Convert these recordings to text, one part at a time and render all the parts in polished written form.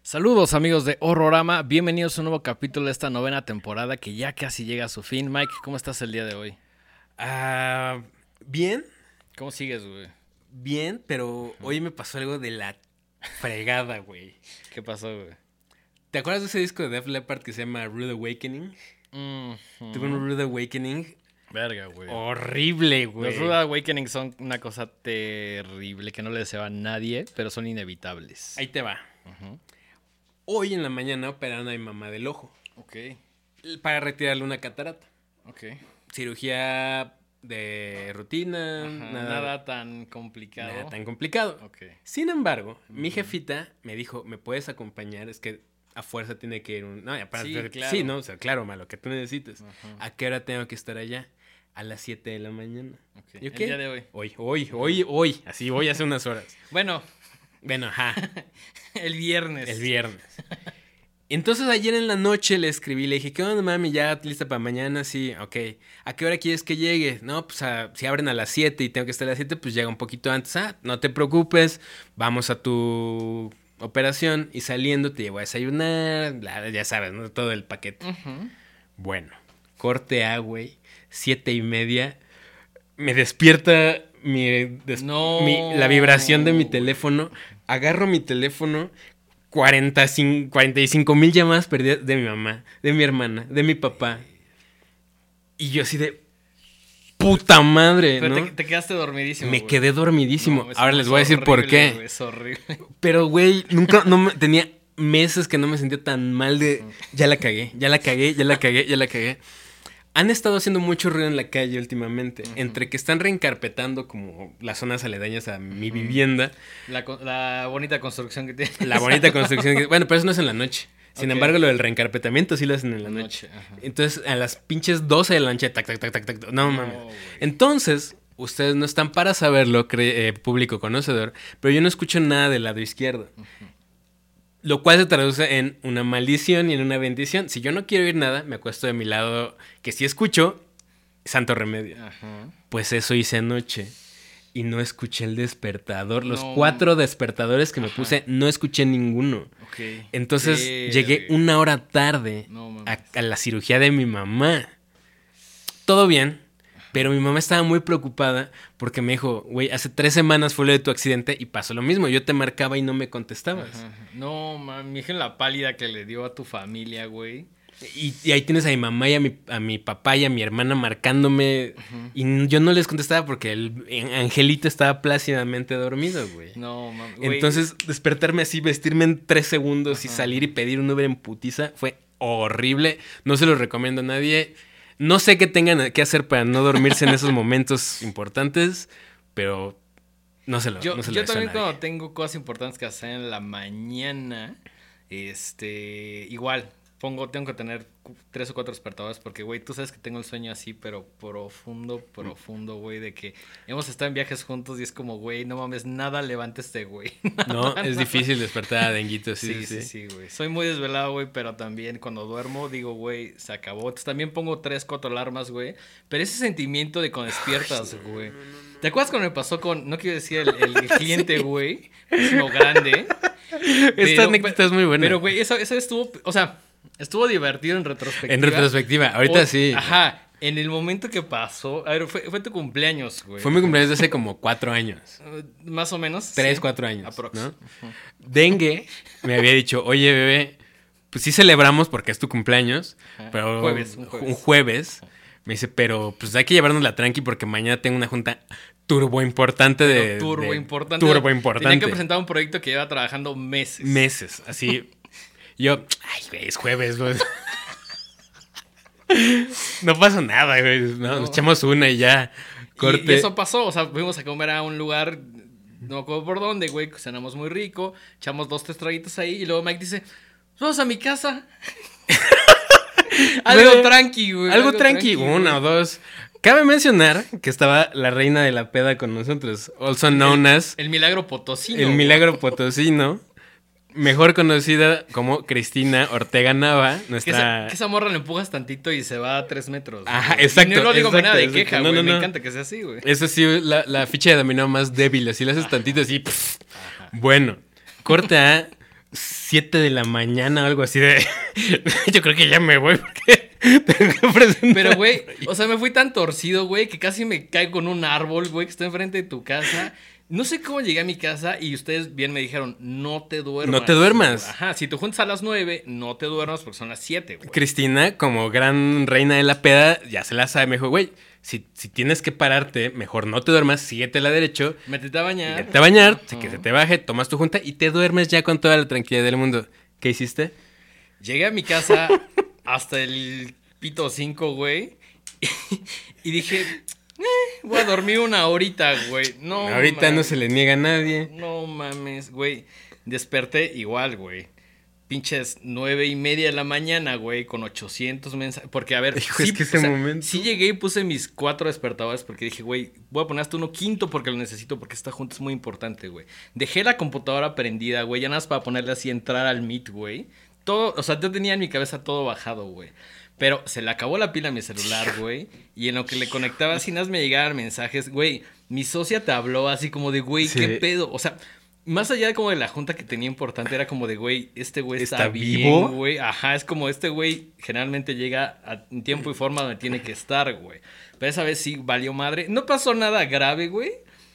Saludos amigos de Horrorama, bienvenidos a un nuevo capítulo de esta novena temporada que ya casi llega a su fin. Mike, ¿cómo estás el día de hoy? Bien, ¿Cómo sigues, güey? bien, pero hoy me pasó algo de la fregada, güey. ¿Qué pasó, güey? ¿Te acuerdas de ese disco de Def Leppard que se llama Rude Awakening? Tuve un Rude Awakening Verga, güey. horrible, güey. Los Rude Awakening son una cosa terrible que no le deseo a nadie, pero son inevitables. Ahí te va. Hoy en la mañana operaron a mi mamá del ojo Ok, para retirarle una catarata. ok. Cirugía de rutina, Ajá, nada nada tan complicado. nada tan complicado. Ok. Sin embargo, mi jefita me dijo, ¿me puedes acompañar? Es que a fuerza tiene que ir un... No, Sí, claro. Sí, ¿no? O sea, claro, ma, lo que tú necesites. Ajá. ¿A qué hora tengo que estar allá? A las 7 de la mañana. Ok, ¿Y el qué? día de hoy. Hoy. Así voy hace unas horas. Bueno, Bueno, ajá. el viernes. El viernes. Entonces ayer en la noche le escribí, le dije, ¿qué onda, mami? ¿Ya lista para mañana? Sí, ok. ¿A qué hora quieres que llegue? No, pues si abren a las 7 y tengo que estar a las 7, pues llega un poquito antes. No te preocupes, vamos a tu operación y saliendo te llevo a desayunar, ya sabes, ¿no? Todo el paquete. Ujú. Bueno, corte A, güey, 7:30, me despierta No. la vibración de mi teléfono, agarro mi teléfono, 45,000 llamadas perdidas de mi mamá, de mi hermana, de mi papá. Y yo así de puta madre, Pero ¿no? te quedaste dormidísimo. Me güey. quedé dormidísimo. No, es Ahora les voy a decir por horrible, qué. güey, es horrible. Pero, güey, tenía meses que no me sentía tan mal de... Ya la cagué. Han estado haciendo mucho ruido en la calle últimamente. Entre que están reencarpetando como las zonas aledañas a mi vivienda. La bonita construcción que tiene. La bonita construcción. Bueno, pero eso no es en la noche. Sin Ok. embargo, lo del reencarpetamiento sí lo hacen en la noche. Ajá. Entonces, a las pinches 12 de la noche, tac, tac, tac, tac, tac. No, mames. güey. Entonces, ustedes no están para saberlo, público conocedor, pero yo no escucho nada del lado izquierdo. Lo cual se traduce en una maldición y en una bendición. Si yo no quiero oír nada, me acuesto de mi lado, que sí escucho, santo remedio. Ajá. Pues eso hice anoche. Y no escuché el despertador. Los No. 4 despertadores que me Ajá. puse, no escuché ninguno. Ok. Entonces Sí, llegué güey. una hora tarde No, mames. a la cirugía de mi mamá. Todo bien, pero mi mamá estaba muy preocupada porque me dijo, güey, hace 3 semanas fue lo de tu accidente y pasó lo mismo. Yo te marcaba y no me contestabas. Ajá. No, man, mi hija en la pálida que le dio a tu familia, güey. Y ahí tienes a mi mamá y a mi papá y a mi hermana marcándome. Y yo no les contestaba porque el Angelito estaba plácidamente dormido, güey. No, man, güey. Entonces, despertarme así, vestirme en 3 segundos y Ajá. salir y pedir un Uber en putiza fue horrible. No se lo recomiendo a nadie. No sé qué tengan que hacer para no dormirse en esos momentos importantes, pero no se lo Yo deseo a también nadie. cuando tengo cosas importantes que hacer en la mañana, igual, tengo que tener 3 o 4 despertadores porque, güey, tú sabes que tengo el sueño así, pero profundo, güey, de que hemos estado en viajes juntos y es como, güey, no mames, nada levanta este güey. No, es difícil despertar a Denguito, sí. Sí, güey. Soy muy desvelado, güey, pero también cuando duermo digo, güey, se acabó. Entonces también pongo 3, 4 alarmas, güey. Pero ese sentimiento de cuando despiertas, güey. ¿Te acuerdas cuando me pasó con, no quiero decir el cliente, güey? Es uno grande. Esta anécdota es muy buena. Pero, güey, esa estuvo, o sea, estuvo divertido en retrospectiva. En retrospectiva, ahorita sí. Ajá. En el momento que pasó, a ver, fue tu cumpleaños, güey. Fue mi cumpleaños de hace como 4 años. Más o menos. 3, sí. 4 años. Aprox. ¿No? Dengue me había dicho, oye, bebé, pues sí celebramos porque es tu cumpleaños, Ajá. pero Un un jueves. Me dice, pero pues hay que llevarnos la tranqui porque mañana tengo una junta turbo importante de... Turbo de- importante. Turbo importante. Tenía que presentar un proyecto que lleva trabajando meses. Meses, así. Yo, ay, güey, es jueves, güey. No pasa nada, güey. No, nos echamos una y ya. Corte. Y eso pasó, o sea, fuimos a comer a un lugar, no me acuerdo por dónde, güey, cenamos muy rico, echamos 2, 3 traguitos ahí y luego Mike dice, vamos a mi casa. Algo Güey, tranqui, güey. Algo tranqui, güey. 1 o 2. Cabe mencionar que estaba la reina de la peda con nosotros, also known as El milagro potosino. el güey. milagro potosino, mejor conocida como Cristina Ortega Nava, Que nuestra... esa morra le empujas tantito y se va a 3 metros. Ajá, güey. exacto, Y no lo digo exacto, manera de exacto. queja, No, güey. no, Me no. encanta que sea así, güey. Eso sí, la ficha de dominó más débil, así le haces tantito así. Bueno, corte A, 7 de la mañana o algo así de... Yo creo que ya me voy porque tengo que presentar. Pero, güey, o sea, me fui tan torcido, güey, que casi me caigo con un árbol, güey, que está enfrente de tu casa. No sé cómo llegué a mi casa y ustedes bien me dijeron, no te duermas. No te duermas. Ajá, si te juntas a las 9, no te duermas porque son las 7, güey. Cristina, como gran reina de la peda, ya se la sabe. Me dijo, güey, si tienes que pararte, mejor no te duermas, síguete la derecho. Métete a bañar. Métete a bañar, que se te baje, tomas tu junta y te duermes ya con toda la tranquilidad del mundo. ¿Qué hiciste? Llegué a mi casa hasta el pito 5, güey. Y dije, voy a dormir una horita, güey. No, ahorita mames. no se le niega a nadie. No mames, güey. Desperté igual, güey. Pinches 9:30 de la mañana, güey, con 800 mensajes. Porque, a ver, Hijo, es que ese momento... sí llegué y puse mis 4 despertadores porque dije, güey, voy a poner hasta uno quinto porque lo necesito, porque esta junta es muy importante, güey. Dejé la computadora prendida, güey, ya nada más para ponerle así, entrar al Meet, güey. Todo, o sea, yo tenía en mi cabeza todo bajado, güey. Pero se le acabó la pila a mi celular, güey. Y en lo que le conectaba, así nada más me llegaban mensajes, güey. Mi socia te habló así como de, güey, Sí. ¿qué pedo? O sea... Más allá de como de la junta que tenía importante, era como de, güey, este güey ¿Está bien, vivo? güey. Ajá, es como este güey generalmente llega en tiempo y forma donde tiene que estar, güey. Pero esa vez sí valió madre. No pasó nada grave, güey.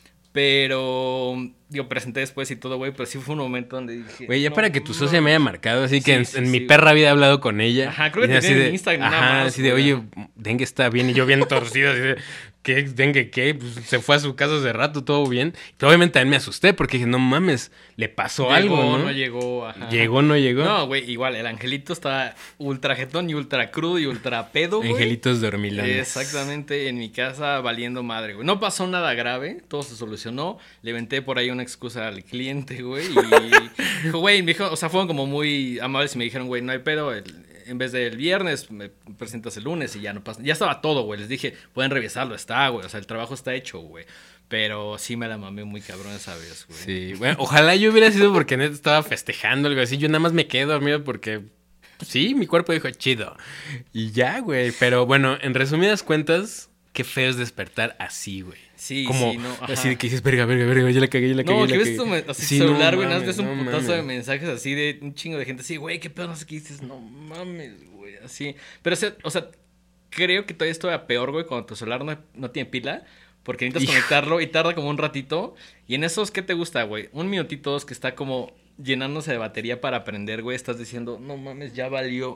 Pero, yo presenté después y todo, güey. Pero sí fue un momento donde dije... Güey, ya no, para que tu socia me haya marcado, así que Sí, en sí, mi sí, perra vida he hablado con ella. Ajá, creo que y te así tiene de, en Instagram nada ajá, más, así de, güey. oye, Dengue está bien. Y yo bien torcido, así de, ¿qué? ¿Dengue qué? Pues se fue a su casa hace rato, todo bien. Pero obviamente también me asusté porque dije, no mames, le pasó Llegó, algo, ¿no? no llegó, ajá. Llegó, no llegó. No, güey, igual, el angelito estaba ultra jetón y ultra crudo y ultra pedo, güey. Angelitos dormilones. Exactamente, en mi casa valiendo madre, güey. No pasó nada grave, todo se solucionó. Le inventé por ahí una excusa al cliente, güey. Y dijo, güey, me dijo, o sea, fueron como muy amables y me dijeron, güey, no hay pedo. En vez del viernes, me presentas el lunes y ya no pasa. Ya estaba todo, güey. Les dije, pueden revisarlo, está, güey. O sea, el trabajo está hecho, güey. Pero sí me la mamé muy cabrón esa vez, güey. Sí, bueno, ojalá yo hubiera sido porque neta estaba festejando algo así. Yo nada más me quedé dormido porque sí, mi cuerpo dijo chido. Y ya, güey. Pero bueno, en resumidas cuentas, qué feo es despertar así, güey. Sí, como, sí, no. Ajá. así de que dices, verga, ya la cagué, No, que ya la ves cagué. tu así Sí, celular, no güey, nada más mames, ves un no putazo de mames. mensajes así de un chingo de gente así, güey, qué pedo, no sé qué dices, no mames, güey, así. Pero, o sea, creo que todavía es todavía peor, güey, cuando tu celular no tiene pila, porque necesitas Hijo. conectarlo y tarda como un ratito. Y en esos, ¿qué te gusta, güey? Un minutito, dos, que está como llenándose de batería para prender, güey, estás diciendo, no mames, ya valió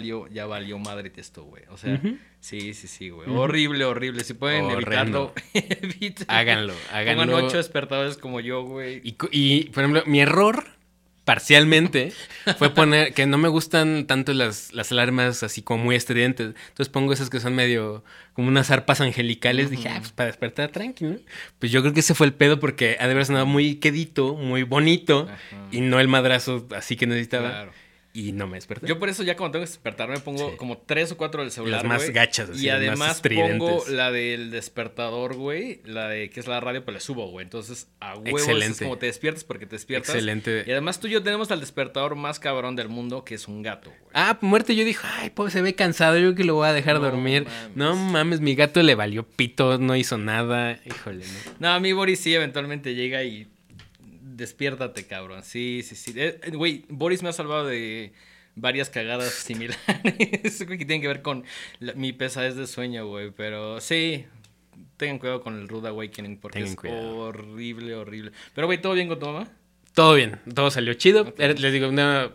madre esto, güey. O sea, Ujú. sí, güey. Horrible, horrible. Si pueden Horrendo. evitarlo, evítenlo. Háganlo. Pongan 8 despertadores como yo, güey. Y, por ejemplo, mi error, parcialmente, fue poner que no me gustan tanto las alarmas así como muy estridentes. Entonces pongo esas que son medio como unas arpas angelicales. Dije, pues para despertar tranquilo. Pues yo creo que ese fue el pedo porque ha de haber sonado muy quedito, muy bonito. Ajá. Y no el madrazo así que necesitaba. Claro. Y no me desperté. Yo por eso ya cuando tengo que despertar me pongo Sí. como 3 o 4 del celular, Las más güey. gachas, así, Y las más además estridentes. pongo la del despertador, güey. La de que es la radio, pues le subo, güey. Entonces, a huevos es Excelente. como te despiertas porque te despiertas. Excelente. Y además tú y yo tenemos al despertador más cabrón del mundo, que es un gato, güey. Ah, muerte, yo dije, ay, pobre, se ve cansado, yo creo que lo voy a dejar No dormir. mames. No mames, mi gato le valió pito, no hizo nada. Híjole, no. No, a mí Boris sí eventualmente llega y despiértate, cabrón. Sí. Güey, Boris me ha salvado de varias cagadas similares, güey, que tienen que ver con mi pesadez de sueño, güey. Pero sí, tengan cuidado con el Rude Awakening porque Tengan es cuidado. horrible, horrible. Pero, güey, ¿todo bien con tu mamá? Todo bien, todo salió chido. Ok. Les digo, una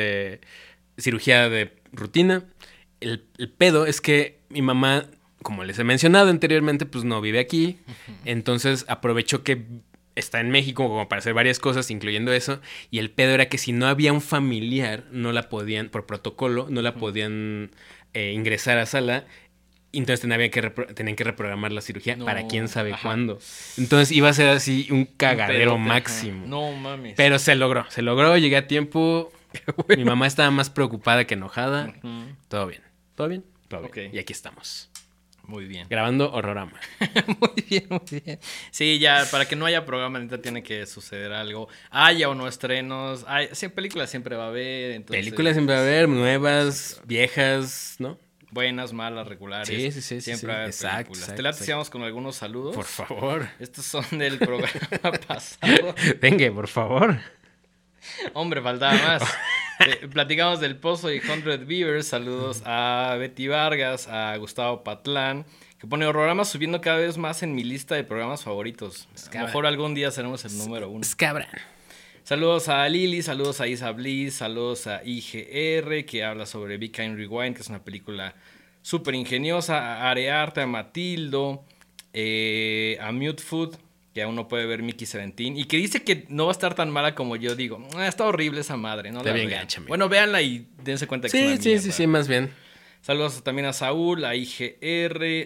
cirugía de rutina. El pedo es que mi mamá, como les he mencionado anteriormente, pues no vive aquí. Entonces aprovechó que está en México como para hacer varias cosas, incluyendo eso. Y el pedo era que si no había un familiar, no la podían, por protocolo, no la podían ingresar a sala. Entonces tenían que reprogramar la cirugía No, para quién sabe ajá. cuándo. Entonces iba a ser así un cagadero Un pedote, máximo. ajá. No mames. Pero se logró, llegué a tiempo. Mi mamá estaba más preocupada que enojada. Ujú. Todo bien. Ok. Y aquí estamos. Muy bien. Grabando Horrorama. Muy bien. Sí, ya, para que no haya programa, neta, tiene que suceder algo. Haya o no estrenos. Sí, películas siempre va a haber. Entonces, Películas siempre va a haber, nuevas, viejas, ¿no? buenas, malas, regulares. Sí. Siempre va a haber Exacto, películas. exacto, ¿Te la exacto. hacíamos con algunos saludos? Por favor. Estos son del programa pasado. Venga, por favor. Hombre, faltaba más. Platicamos del Pozo y 100 Beavers. Saludos a Betty Vargas, a Gustavo Patlán, que pone Horrorama subiendo cada vez más en mi lista de programas favoritos. A lo mejor algún día seremos el número 1. Escabra. Saludos a Lili, saludos a Isa Bliss, saludos a IGR, que habla sobre Be Kind Rewind, que es una película súper ingeniosa, a Arearte, a Matildo, a Mute Food, que aún no puede ver Mickey 17, y que dice que no va a estar tan mala como yo digo. Está horrible esa madre, ¿no? Está bien gacha, amigo. Bueno, véanla y dense cuenta que es una mierda. Sí, más bien. Saludos también a Saúl, a IGR,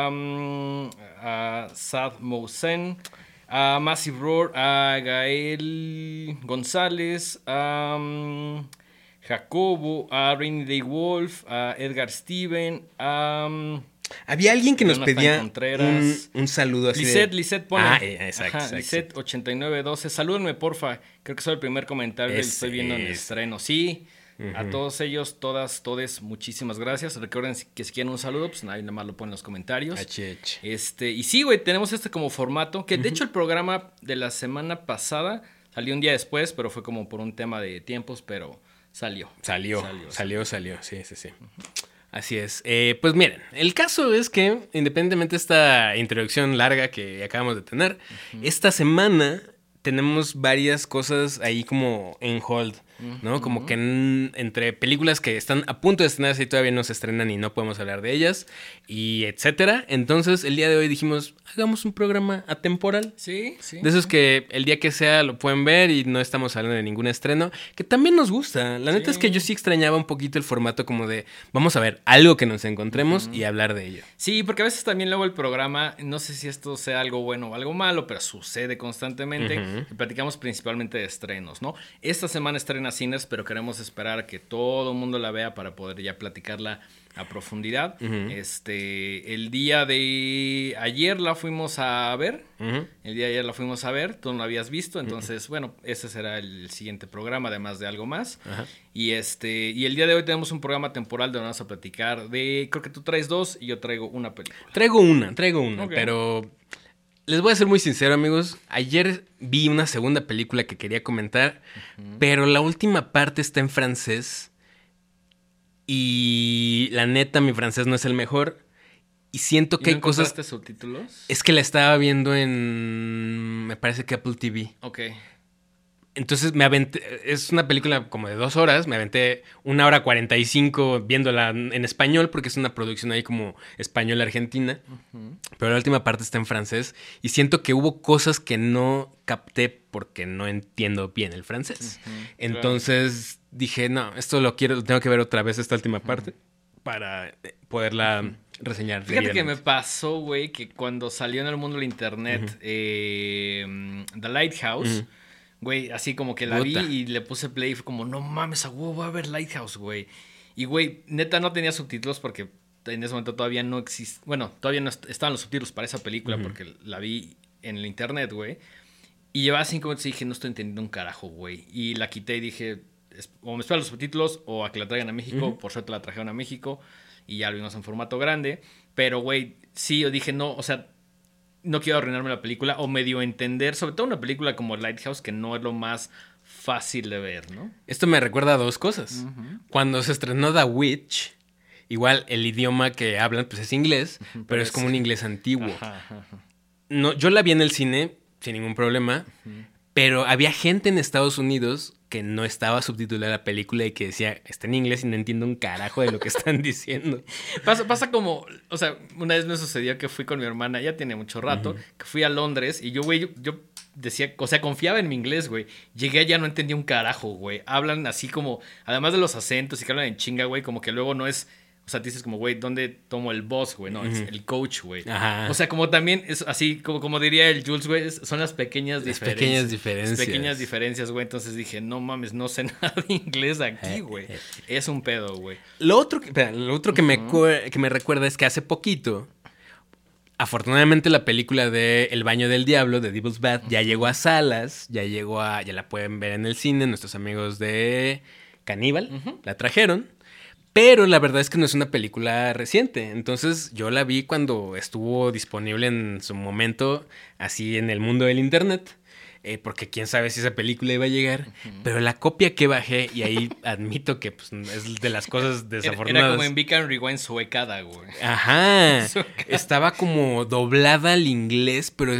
a Sad Mousen, a Massive Roar, a Gael González, a Jacobo, a Rainy Day Wolf, a Edgar Steven, a... Había alguien que nos Jonathan pedía Contreras. un saludo así Lisette pone. Exacto. Lisette 8912. Salúdenme, porfa. Creo que soy el primer comentario que estoy viendo en estreno. Sí. A todos ellos, todes, muchísimas gracias. Recuerden que si quieren un saludo, pues ahí nada más lo ponen en los comentarios. Y sí, güey, tenemos como formato. Que de hecho el programa de la semana pasada salió un día después, pero fue como por un tema de tiempos, pero salió. Salió. Sí. Así es. Pues miren, el caso es que, independientemente de esta introducción larga que acabamos de tener, esta semana tenemos varias cosas ahí como en hold, ¿no? Como que entre películas que están a punto de estrenarse y todavía no se estrenan y no podemos hablar de ellas, y etcétera. Entonces, el día de hoy dijimos, hagamos un programa atemporal. Sí. De esos que el día que sea lo pueden ver y no estamos hablando de ningún estreno, que también nos gusta. La neta es que yo sí extrañaba un poquito el formato como de, vamos a ver algo que nos encontremos y hablar de ello. Sí, porque a veces también luego el programa, no sé si esto sea algo bueno o algo malo, pero sucede constantemente. Y platicamos principalmente de estrenos, ¿no? Esta semana estrena Sinners, pero queremos esperar a que todo el mundo la vea para poder ya platicarla a profundidad. El día de ayer la fuimos a ver. El día de ayer la fuimos a ver. Tú no la habías visto. Entonces, bueno, ese será el siguiente programa, además de algo más. Y el día de hoy tenemos un programa temporal donde vamos a platicar de... Creo que tú traes 2 y yo traigo una película. Traigo una, Okay. pero... Les voy a ser muy sincero, amigos. Ayer vi una segunda película que quería comentar, pero la última parte está en francés. Y la neta, mi francés no es el mejor. Y siento que ¿Y no hay cosas... encontraste subtítulos? Es que la estaba viendo en... Me parece que Apple TV. Ok. Entonces me aventé... Es una película como de 2 horas. Me aventé 1:45 viéndola en español porque es una producción ahí como española-argentina. Pero la última parte está en francés. Y siento que hubo cosas que no capté porque no entiendo bien el francés. Entonces dije, no, esto lo tengo que ver otra vez esta última parte para poderla reseñar. Fíjate que me pasó, güey, que cuando salió en el mundo del internet The Lighthouse... Güey, así como que la vi y le puse play y fue como, no mames, a huevo, voy a ver Lighthouse, güey. Y, güey, neta no tenía subtítulos porque en ese momento todavía no existe... Bueno, todavía no estaban los subtítulos para esa película porque la vi en el internet, güey. Y llevaba 5 minutos y dije, no estoy entendiendo un carajo, güey. Y la quité y dije, o me esperan los subtítulos o a que la traigan a México. Por suerte la trajeron a México y ya lo vimos en formato grande. Pero, güey, sí, yo dije, no, o sea... No quiero arruinarme la película o medio entender, sobre todo una película como Lighthouse, que no es lo más fácil de ver, ¿no? Esto me recuerda a 2 cosas. Cuando se estrenó The Witch, igual el idioma que hablan pues es inglés, pero es como un inglés antiguo. No, yo la vi en el cine sin ningún problema, pero había gente en Estados Unidos que no estaba subtitulada la película y que decía, está en inglés y no entiendo un carajo de lo que están diciendo. Pasa como, o sea, una vez me sucedió que fui con mi hermana, ya tiene mucho rato, que fui a Londres y yo, güey, yo decía, o sea, confiaba en mi inglés, güey. Llegué allá, no entendía un carajo, güey. Hablan así como, además de los acentos y que hablan en chinga, güey, como que luego no es... O sea, dices como, güey, ¿dónde tomo el boss, güey? No, es el coach, güey. O sea, como también es así, como diría el Jules, güey, son las pequeñas diferencias. Las pequeñas diferencias, güey. Entonces dije, no mames, no sé nada de inglés aquí, güey. Es un pedo, güey. Lo otro que me recuerda es que hace poquito, afortunadamente la película de El Baño del Diablo, de Devil's Bath, ya llegó a salas, ya la pueden ver en el cine, nuestros amigos de Caníbal la trajeron. Pero la verdad es que no es una película reciente. Entonces yo la vi cuando estuvo disponible en su momento, así en el mundo del internet. porque quién sabe si esa película iba a llegar, pero la copia que bajé, y ahí admito que pues, es de las cosas desafortunadas. Era como en Beacon Rewind suecada, güey. Ajá, estaba como doblada al inglés, pero...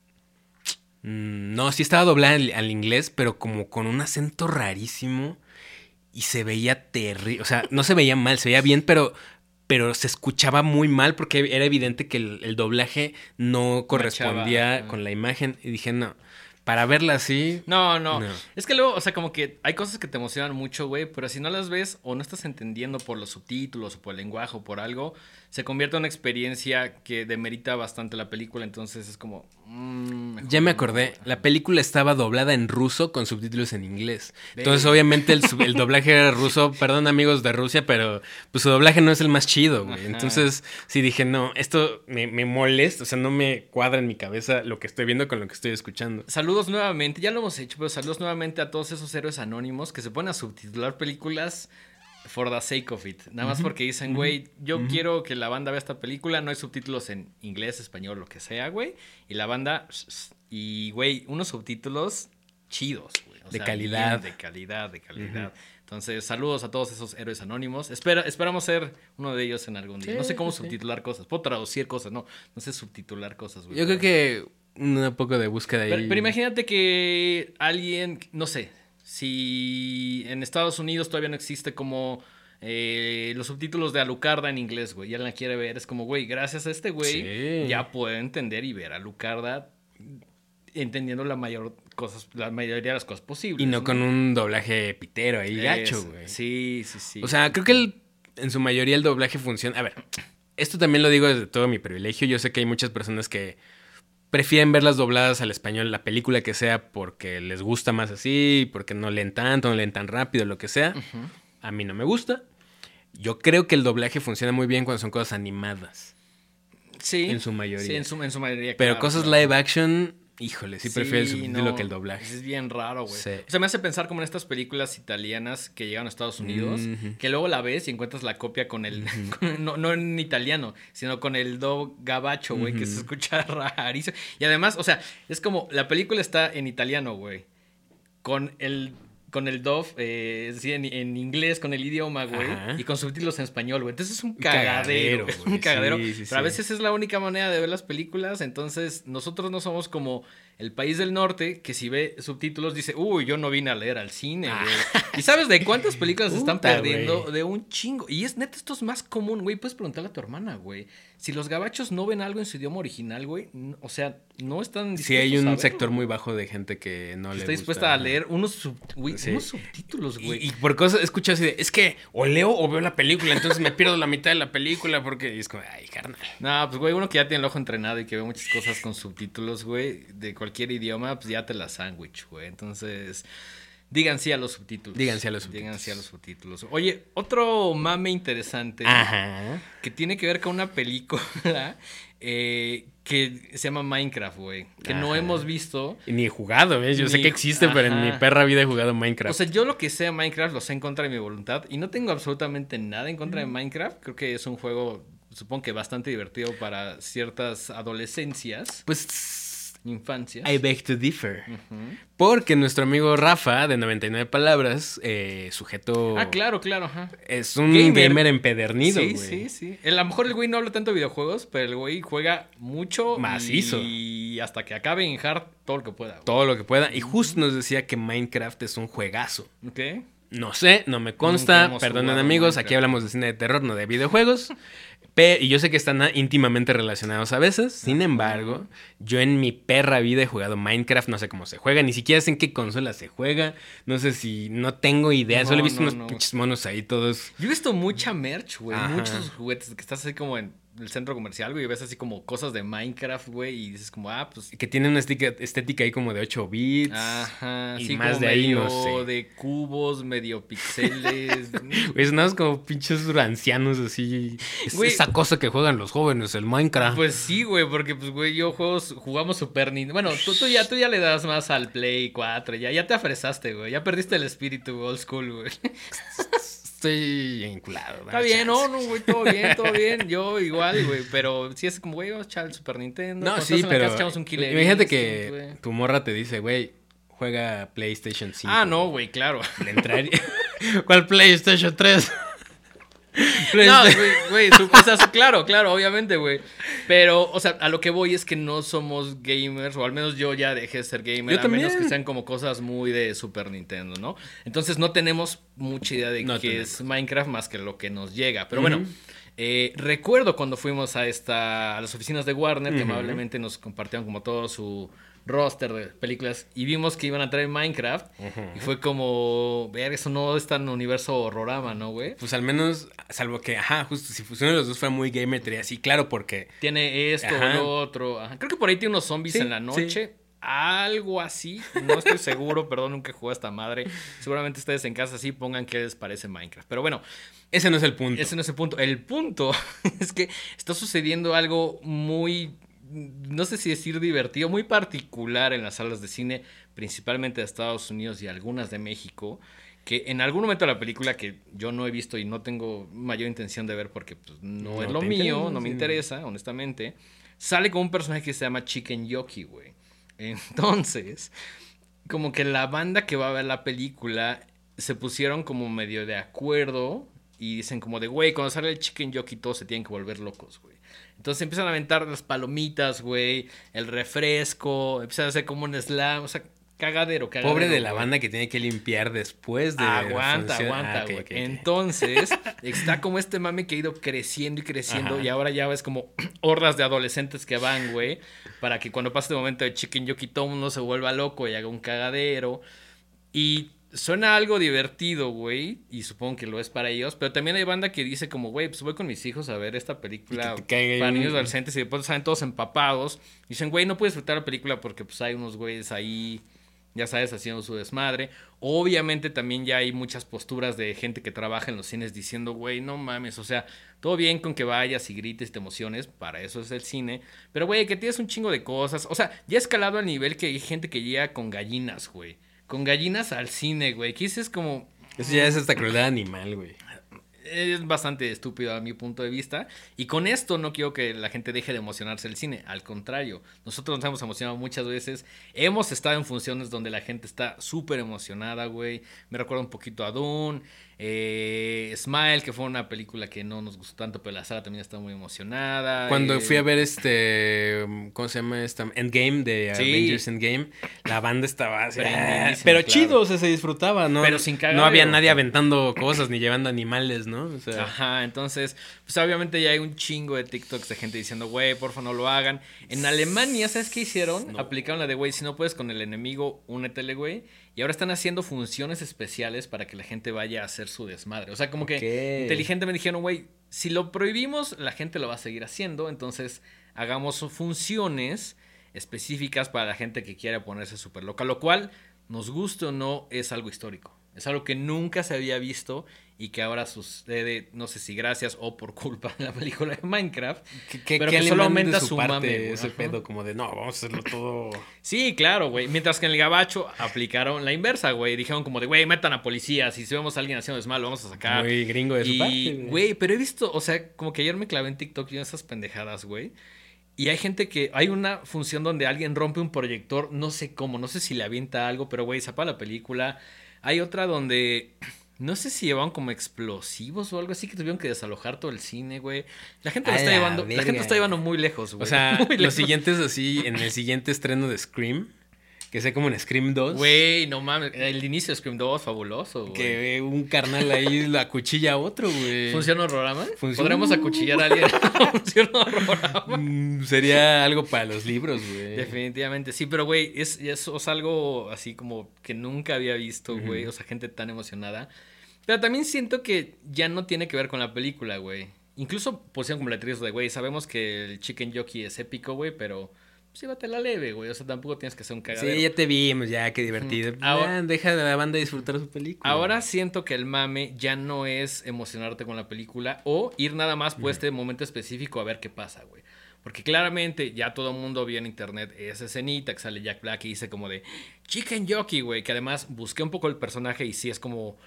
No, sí estaba doblada al inglés, pero como con un acento rarísimo y se veía terrible, o sea, no se veía mal, se veía bien, pero se escuchaba muy mal porque era evidente que el doblaje no correspondía con la imagen y dije, no, para verla así... No. Es que luego, o sea, como que hay cosas que te emocionan mucho, güey, pero si no las ves o no estás entendiendo por los subtítulos o por el lenguaje o por algo, se convierte en una experiencia que demerita bastante la película, entonces es como... ya me acordé, la película estaba doblada en ruso con subtítulos en inglés. Entonces, obviamente, el doblaje era ruso. Perdón, amigos de Rusia, pero pues su doblaje no es el más chido, güey. Entonces, sí dije, no, esto me molesta, o sea, no me cuadra en mi cabeza lo que estoy viendo con lo que estoy escuchando. Saludos nuevamente, ya lo hemos hecho, pero saludos nuevamente a todos esos héroes anónimos que se ponen a subtitular películas for the sake of it. Nada más porque dicen, güey, yo quiero que la banda vea esta película, no hay subtítulos en inglés, español, lo que sea, güey. Y la banda, y güey, unos subtítulos chidos, güey. De calidad. De calidad. Entonces, saludos a todos esos héroes anónimos. Esperamos ser uno de ellos en algún día. No sé cómo subtitular cosas. Puedo traducir cosas, no sé subtitular cosas, güey. Yo creo que un poco de búsqueda ahí. Pero imagínate que alguien, no sé, si en Estados Unidos todavía no existe como los subtítulos de Alucarda en inglés, güey, y alguien la quiere ver, es como, güey, gracias a este güey ya puedo entender y ver a Alucarda entendiendo la mayoría de las cosas posibles. Y no con un doblaje pitero ahí gacho, güey. Sí. O sea, creo que en su mayoría el doblaje funciona. A ver, esto también lo digo desde todo mi privilegio. Yo sé que hay muchas personas que prefieren verlas dobladas al español, la película que sea, porque les gusta más así, porque no leen tanto, no leen tan rápido, lo que sea. A mí no me gusta. Yo creo que el doblaje funciona muy bien cuando son cosas animadas. Sí. En su mayoría. Sí, en su mayoría. Pero cosas live action, híjole, sí prefiero el subtítulo que el doblaje. Es bien raro, güey. Sí. O sea, me hace pensar como en estas películas italianas que llegan a Estados Unidos, que luego la ves y encuentras la copia con el... no en italiano, sino con el do gabacho, güey, que se escucha rarísimo. Y además, o sea, es como... La película está en italiano, güey. Con el dub, es decir, en inglés, con el idioma, güey, y con subtítulos en español, güey. Entonces es un cagadero, güey. Es un cagadero. Sí, pero a veces es la única manera de ver las películas, entonces nosotros no somos como el país del norte que si ve subtítulos dice, uy, yo no vine a leer al cine, güey. ¿Y sabes de cuántas películas se están perdiendo? De un chingo. Y es neta, esto es más común, güey. Puedes preguntarle a tu hermana, güey. Si los gabachos no ven algo en su idioma original, güey, o sea, no están dispuestos sí, hay un a verlo, sector muy bajo de gente que no le gusta. Está dispuesta a leer unos subtítulos, güey. Y por cosas he escuchado así de, es que o leo o veo la película, entonces me pierdo la mitad de la película porque... Y es como, ay, carnal. No, pues, güey, uno que ya tiene el ojo entrenado y que ve muchas cosas con subtítulos, güey, de cualquier idioma, pues ya te la sándwich, güey. Entonces... Digan sí a los subtítulos. Díganse a los subtítulos. Oye, otro mame interesante. Ajá. Que tiene que ver con una película que se llama Minecraft, güey. Que no hemos visto. Ni he jugado, ¿ves? Yo sé que existe, pero en mi perra vida he jugado Minecraft. O sea, yo lo que sé de Minecraft lo sé en contra de mi voluntad. Y no tengo absolutamente nada en contra de Minecraft. Creo que es un juego, supongo que bastante divertido para ciertas adolescencias. Pues... infancias. I beg to differ. Porque nuestro amigo Rafa, de 99 palabras, sujeto... Ah, claro, ajá. Es un gamer empedernido, güey. Sí. A lo mejor el güey no habla tanto de videojuegos, pero el güey juega mucho. Macizo. Y hasta que acabe en hard todo lo que pueda. Güey. Todo lo que pueda. Y justo nos decía que Minecraft es un juegazo. Ok. No sé, no me consta. Perdonen, amigos, aquí hablamos de cine de terror, no de videojuegos. Y yo sé que están íntimamente relacionados a veces. Sin embargo, yo en mi perra vida he jugado Minecraft. No sé cómo se juega. Ni siquiera sé en qué consola se juega. No sé si... No tengo idea. Solo he visto unos pinches monos ahí todos. Yo he visto mucha merch, güey. Muchos juguetes que estás así como en el centro comercial, güey, y ves así como cosas de Minecraft, güey, y dices como, pues... Que tiene una estética ahí como de 8 bits. Ajá, y sí, más como de ahí, medio no sé. de cubos, medio pixeles. Güey, sonamos como pinches ancianos así. Esa cosa que juegan los jóvenes, el Minecraft. Pues sí, güey, porque, pues, güey, jugamos Super Nintendo. Bueno, tú ya le das más al Play 4, ya te afresaste, güey, ya perdiste el espíritu old school, güey. estoy enculado. Está bien, no, güey, todo bien, todo bien. Yo igual, güey, pero sí es como, güey, vamos a echar el Super Nintendo. No, Cuando sí, estás en la pero casa, echamos un Killer imagínate Instinct, que güey. tu morra te dice, güey, juega PlayStation 5. Ah, no, güey, claro. Le entraría... ¿Cuál PlayStation 3? No, güey, o sea, claro, obviamente, güey. Pero, o sea, a lo que voy es que no somos gamers, o al menos yo ya dejé de ser gamer, Yo a también. menos que sean como cosas muy de Super Nintendo, ¿no? Entonces no tenemos mucha idea de qué es Minecraft más que lo que nos llega. Pero bueno, recuerdo cuando fuimos a las oficinas de Warner, que amablemente nos compartieron como todo su roster de películas y vimos que iban a traer Minecraft y fue como, ver, eso no es tan universo horrorama, ¿no, güey? Pues al menos, salvo que, justo si uno de los dos fue muy gamer, te diría así, claro, porque... Tiene esto, lo otro. Ajá. Creo que por ahí tiene unos zombies en la noche. Sí. Algo así. No estoy seguro, perdón, nunca jugué a esta madre. Seguramente ustedes en casa sí pongan qué les parece Minecraft. Pero bueno. Ese no es el punto. Ese no es el punto. El punto es que está sucediendo algo muy... no sé si decir divertido, muy particular en las salas de cine, principalmente de Estados Unidos y algunas de México, que en algún momento de la película que yo no he visto y no tengo mayor intención de ver porque pues, no es lo mío, no me interesa, honestamente, sale con un personaje que se llama Chicken Yoki, güey. Entonces, como que la banda que va a ver la película se pusieron como medio de acuerdo y dicen como de, güey, cuando sale el Chicken Yoki todos se tienen que volver locos, güey. Entonces empiezan a aventar las palomitas, güey, el refresco, empiezan a hacer como un slam, o sea, cagadero. Pobre de la güey. banda que tiene que limpiar después de... Aguanta, güey. Okay. Entonces, está como este mame que ha ido creciendo y creciendo y ahora ya ves como hordas de adolescentes que van, güey, para que cuando pase el momento de Chicken Yoki todo el mundo se vuelva loco y haga un cagadero. Y... suena algo divertido, güey, y supongo que lo es para ellos, pero también hay banda que dice como, güey, pues voy con mis hijos a ver esta película para niños adolescentes y después salen todos empapados. Y dicen, güey, no puedes disfrutar la película porque pues hay unos güeyes ahí, ya sabes, haciendo su desmadre. Obviamente también ya hay muchas posturas de gente que trabaja en los cines diciendo, güey, no mames, o sea, todo bien con que vayas y grites y te emociones, para eso es el cine, pero güey, que tienes un chingo de cosas, o sea, ya ha escalado al nivel que hay gente que llega con gallinas, güey. Con gallinas al cine, güey. Que es como... eso ya es hasta crueldad animal, güey. Es bastante estúpido a mi punto de vista. Y con esto no quiero que la gente deje de emocionarse el cine. Al contrario, nosotros nos hemos emocionado muchas veces. Hemos estado en funciones donde la gente está súper emocionada, güey. Me recuerda un poquito a Dune. Smile, que fue una película que no nos gustó tanto, pero la sala también está muy emocionada. Cuando fui a ver ¿cómo se llama esta? Endgame, de Avengers Endgame, la banda estaba así, pero claro, chido, o sea, se disfrutaba, ¿no? Pero sin cagadero. No había nadie aventando cosas ni llevando animales, ¿no? O sea... Ajá, entonces, pues obviamente ya hay un chingo de TikToks de gente diciendo, güey, porfa no lo hagan. En Alemania, ¿sabes qué hicieron? No. Aplicaron la de, güey, si no puedes con el enemigo, únetele, güey. Y ahora están haciendo funciones especiales para que la gente vaya a hacer su desmadre. O sea, como que inteligentemente dijeron, güey, si lo prohibimos, la gente lo va a seguir haciendo. Entonces, hagamos funciones específicas para la gente que quiera ponerse súper loca. Lo cual, nos guste o no, es algo histórico. Es algo que nunca se había visto y que ahora sucede, no sé si gracias o por culpa de la película de Minecraft, pero que solo aumenta su mame. Ese pedo como de, no, vamos a hacerlo todo... Sí, claro, güey. Mientras que en el gabacho aplicaron la inversa, güey. Dijeron como de, güey, metan a policías y si vemos a alguien haciendo desmal, lo vamos a sacar. Muy gringo de su parte. Güey, pero he visto, o sea, como que ayer me clavé en TikTok y en esas pendejadas, güey. Y hay gente que... hay una función donde alguien rompe un proyector, no sé cómo, no sé si le avienta algo, pero, güey, se apaga la película. Hay otra donde... no sé si llevaban como explosivos o algo así que tuvieron que desalojar todo el cine, güey. La gente lo está llevando, la gente lo está llevando muy lejos, güey. O sea, los siguientes así, en el siguiente estreno de Scream, que sea como en Scream 2. Güey, no mames, el inicio de Scream 2, fabuloso, güey. Que un carnal ahí la acuchilla a otro, güey. ¿Funciona horrorama? ¿Podremos acuchillar a alguien? ¿Funciona horrorama? Sería algo para los libros, güey. Definitivamente, sí, pero güey, es algo así como que nunca había visto, güey. O sea, gente tan emocionada. Pero también siento que ya no tiene que ver con la película, güey. Incluso pusieron como letreros de, güey, sabemos que el Chicken Jockey es épico, güey, pero sí, bate la leve, güey. O sea, tampoco tienes que hacer un cagadero. Sí, ya te vimos, ya, qué divertido. Ahora, deja a la banda disfrutar su película. Ahora siento que el mame ya no es emocionarte con la película o ir nada más por este momento específico a ver qué pasa, güey. Porque claramente ya todo el mundo vio en internet esa escenita que sale Jack Black y dice como de Chicken Jockey, güey. Que además busqué un poco el personaje y sí es como...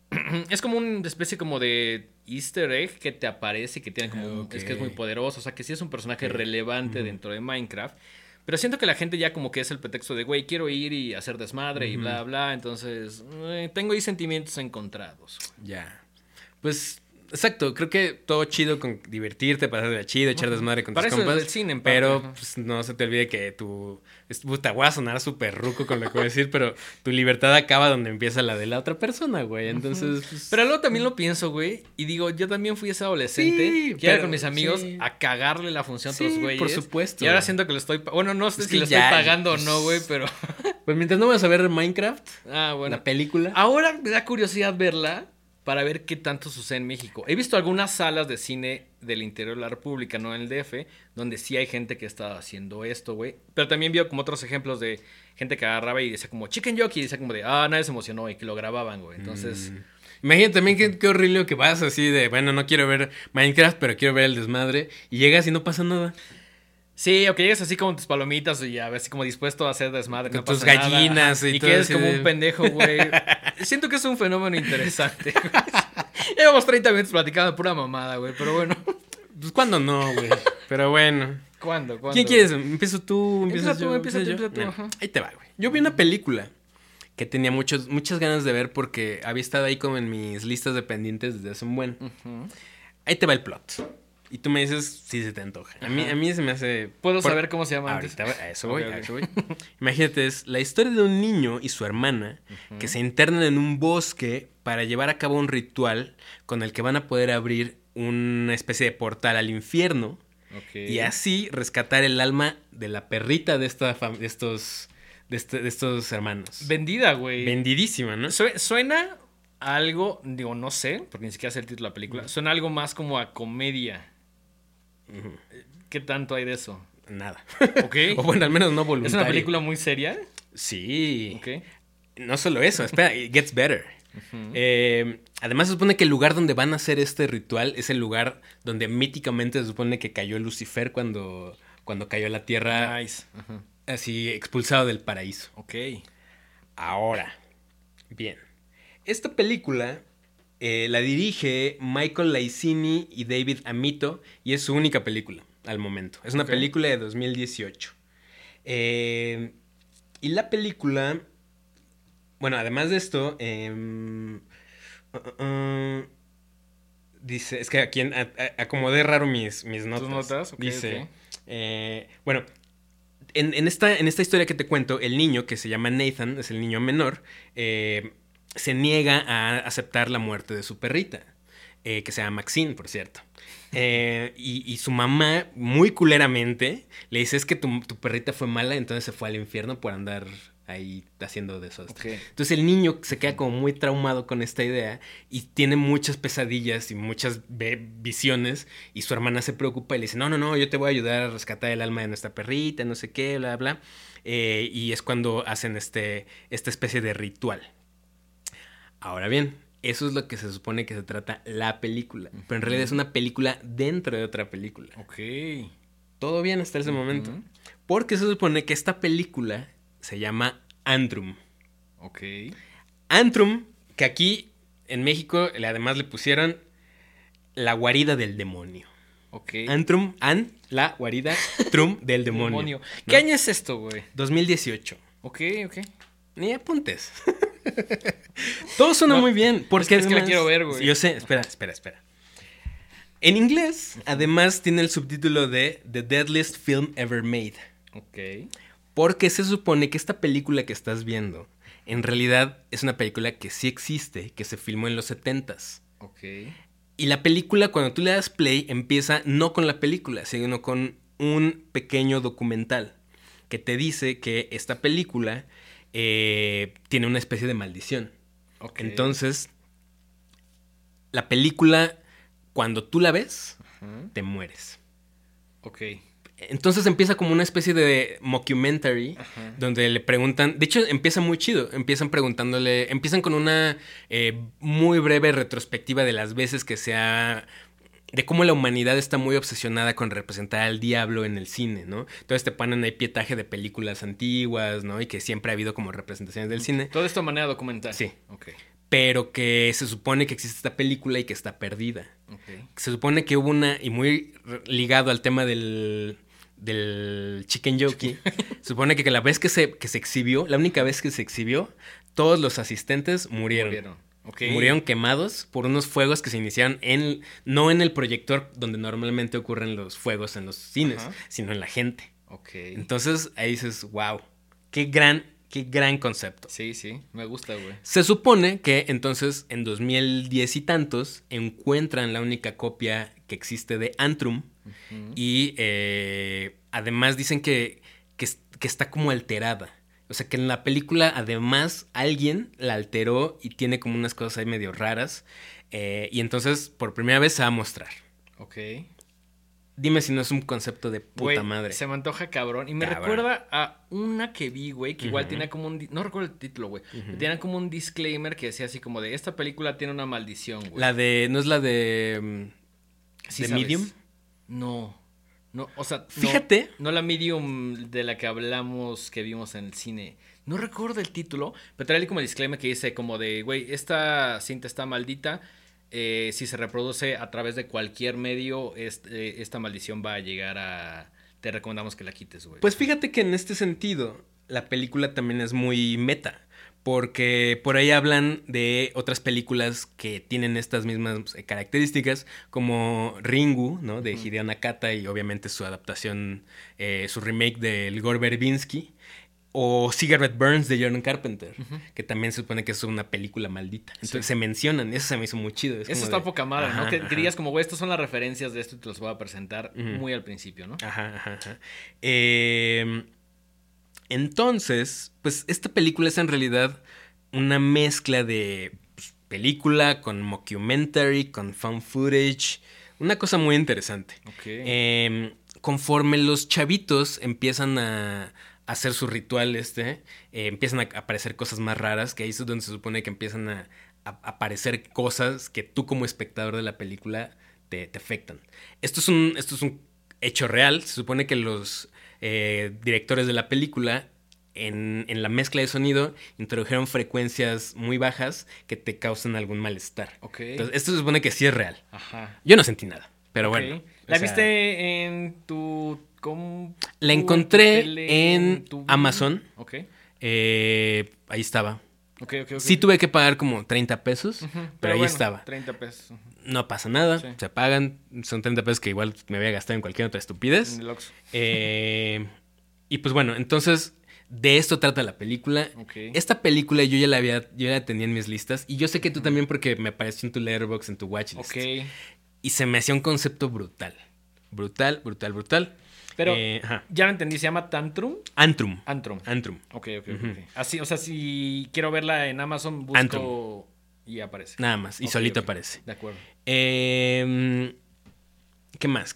Es como una especie como de easter egg que te aparece y que tiene como... Ok. Es que es muy poderoso, o sea, que sí es un personaje Ok. relevante dentro de Minecraft. Pero siento que la gente ya como que es el pretexto de, güey, quiero ir y hacer desmadre y bla, bla. Entonces, tengo ahí sentimientos encontrados. Ya. Pues, exacto, creo que todo chido con divertirte, pasarla chido, echar desmadre con Para tus eso es compas. el cine, en parte, pero ajá. pues, no se te olvide que puta, voy a sonar súper ruco con lo que voy a decir, pero tu libertad acaba donde empieza la de la otra persona, güey. Entonces, pues, Pero luego también lo pienso, güey, y digo, yo también fui ese adolescente Sí, que era pero- con mis amigos sí. a cagarle la función a Sí, otros güeyes. por supuesto. Y ahora siento que le estoy... Bueno, no sé Es si que le ya, estoy pagando pues, o no, güey, pero... pues mientras no vas a ver Minecraft, Ah, bueno. la película. Ahora me da curiosidad verla para ver qué tanto sucede en México. He visto algunas salas de cine del interior de la República, no en el DF, donde sí hay gente que está haciendo esto, güey. Pero también vio como otros ejemplos de gente que agarraba y decía como chicken jockey y decía como de, nadie se emocionó y que lo grababan, güey. Entonces, Imagínate también qué horrible que vas así de, bueno, no quiero ver Minecraft, pero quiero ver el desmadre. Y llegas y no pasa nada. sí, o que llegues así con tus palomitas y a ver así como dispuesto a hacer desmadre. Con no tus pasa nada, gallinas ajá, y y todo que es así como de- un pendejo, güey. Siento que es un fenómeno interesante. Llevamos 30 minutos platicando de pura mamada, güey, pero bueno. Pues cuándo no, güey. Pero bueno. ¿Cuándo? ¿Quién quieres? ¿Empiezo tú? ¿Empiezas yo? Empieza tú, yo? empieza tú, Bueno, ajá. ahí te va, güey. Yo vi una película que tenía muchas ganas de ver porque había estado ahí como en mis listas de pendientes desde hace un buen. Ujú. Ahí te va el plot. Y tú me dices si se te antoja. A mí se me hace... ¿Puedo saber cómo se llama Ahorita, antes? a eso voy, Ok, a ok. eso voy. Imagínate, es la historia de un niño y su hermana que se internan en un bosque para llevar a cabo un ritual con el que van a poder abrir una especie de portal al infierno Ok. y así rescatar el alma de la perrita de de estos hermanos. Vendida, güey. Vendidísima, ¿no? Suena a algo, digo, no sé, porque ni siquiera sé el título de la película. Suena algo más como a comedia. ¿Qué tanto hay de eso? Nada. Ok. O bueno, al menos no ¿Es voluntario. una película muy seria? Sí. Ok. No solo eso, espera, it gets better. Además se supone que el lugar donde van a hacer este ritual es el lugar donde míticamente se supone que cayó Lucifer cuando cayó a la tierra Nice. Ajá. así expulsado del paraíso. Ok. Ahora, bien, esta película la dirige Michael Laicini y David Amito y es su única película al momento. Es una Ok. película de 2018. Y la película, bueno, además de esto, dice, es que aquí acomodé raro mis notas. ¿Tus notas? Ok, dice, ok. bueno, en esta historia que te cuento, el niño, que se llama Nathan, es el niño menor, se niega a aceptar la muerte de su perrita, que se llama Maxine, por cierto. Y su mamá, muy culeramente, le dice, es que tu perrita fue mala, entonces se fue al infierno por andar ahí haciendo de eso. Ok. Entonces el niño se queda como muy traumado con esta idea y tiene muchas pesadillas y muchas visiones y su hermana se preocupa y le dice, no, yo te voy a ayudar a rescatar el alma de nuestra perrita, no sé qué, bla, bla. Y es cuando hacen esta especie de ritual. Ahora bien, eso es lo que se supone que se trata la película, pero en realidad es una película dentro de otra película. Ok. Todo bien hasta ese momento. Porque se supone que esta película se llama Antrum. Ok. Antrum, que aquí en México además le pusieron la guarida del demonio. Ok. Antrum, la guarida, trum del demonio. ¿Qué ¿no? año es esto, güey? 2018. Ok, ok. Ni apuntes. Todo suena No, muy bien. Porque es que la además- quiero ver, güey. Yo sé, espera. En inglés, además, tiene el subtítulo de The Deadliest Film Ever Made. Ok. Porque se supone que esta película que estás viendo, en realidad es una película que sí existe, que se filmó en los 70s. Ok. Y la película, cuando tú le das play, empieza no con la película, sino con un pequeño documental que te dice que esta película tiene una especie de maldición. Ok. Entonces, la película, cuando tú la ves, Ajá. te mueres. Ok. Entonces empieza como una especie de mockumentary Ajá. donde le preguntan, de hecho empieza muy chido, empiezan con una muy breve retrospectiva de las veces de cómo la humanidad está muy obsesionada con representar al diablo en el cine, ¿no? Entonces te ponen ahí pietaje de películas antiguas, ¿no? Y que siempre ha habido como representaciones del cine. Todo esto de manera documental. Sí. Ok. pero que se supone que existe esta película y que está perdida. Ok. Se supone que hubo una, y muy ligado al tema del Chicken Jockey, se supone que la vez que se exhibió, la única vez que se exhibió, todos los asistentes murieron. Ok. Murieron quemados por unos fuegos que se iniciaron no en el proyector donde normalmente ocurren los fuegos en los cines, Ajá. sino en la gente. Ok. Entonces ahí dices, wow, qué gran concepto. Sí, sí, me gusta, güey. Se supone que entonces en 2010 y tantos encuentran la única copia que existe de Antrum y además dicen que está como alterada. O sea que en la película además alguien la alteró y tiene como unas cosas ahí medio raras y entonces por primera vez se va a mostrar. Ok. Dime si no es un concepto de puta Güey, madre. se me antoja cabrón. Y me Cabrón. recuerda a una que vi, güey, que igual Ujú. tenía como un... No recuerdo el título, güey. Pero tenía como un disclaimer que decía así como de... Esta película tiene una maldición, güey. ¿No es la de... Sí de sabes. Medium? No. No, o sea... Fíjate. No la Medium de la que hablamos, que vimos en el cine. No recuerdo el título, pero trae como el disclaimer que dice como de... Güey, esta cinta está maldita. Si se reproduce a través de cualquier medio, esta maldición va a llegar a... Te recomendamos que la quites, güey. Pues fíjate que en este sentido, la película también es muy meta. Porque por ahí hablan de otras películas que tienen estas mismas características, como Ringu, ¿no? De Hideo Nakata y obviamente su adaptación, su remake del Gore Verbinski. O Cigarette Burns de John Carpenter, que también se supone que es una película maldita. Entonces se mencionan, eso se me hizo muy chido. Eso está poca madre, ¿no? Que ajá. digas como, güey, estas son las referencias de esto y te los voy a presentar muy al principio, ¿no? Ajá. Entonces, pues esta película es en realidad una mezcla de película con mockumentary, con found footage, una cosa muy interesante. Ok. Conforme los chavitos empiezan a hacer su ritual empiezan a aparecer cosas más raras, que ahí es donde se supone que empiezan a aparecer cosas que tú como espectador de la película te afectan. Esto es un hecho real. Se supone que los directores de la película en la mezcla de sonido introdujeron frecuencias muy bajas que te causan algún malestar. Ok. Entonces, esto se supone que sí es real. Ajá. Yo no sentí nada, pero Ok. bueno. ¿La viste en tu... La encontré en tu... Amazon. Ok. Ahí estaba. Ok. Sí tuve que pagar como 30 pesos, pero ahí bueno, estaba. 30 pesos. No pasa nada, Sí. se pagan. Son 30 pesos que igual me voy a gastar en cualquier otra estupidez. En el Oxxo. Y pues bueno, entonces de esto trata la película. Ok. Esta película yo la tenía en mis listas. Y yo sé que tú también porque me apareció en tu Letterboxd, en tu watchlist. Ok. Y se me hacía un concepto brutal. Brutal. Pero, ajá. ya lo entendí, ¿se llama Tantrum? Antrum. Antrum. Ok. Así, o sea, si quiero verla en Amazon, busco Antrum. y aparece. Nada más. Y Ok, solito ok. aparece. De acuerdo. ¿Qué más?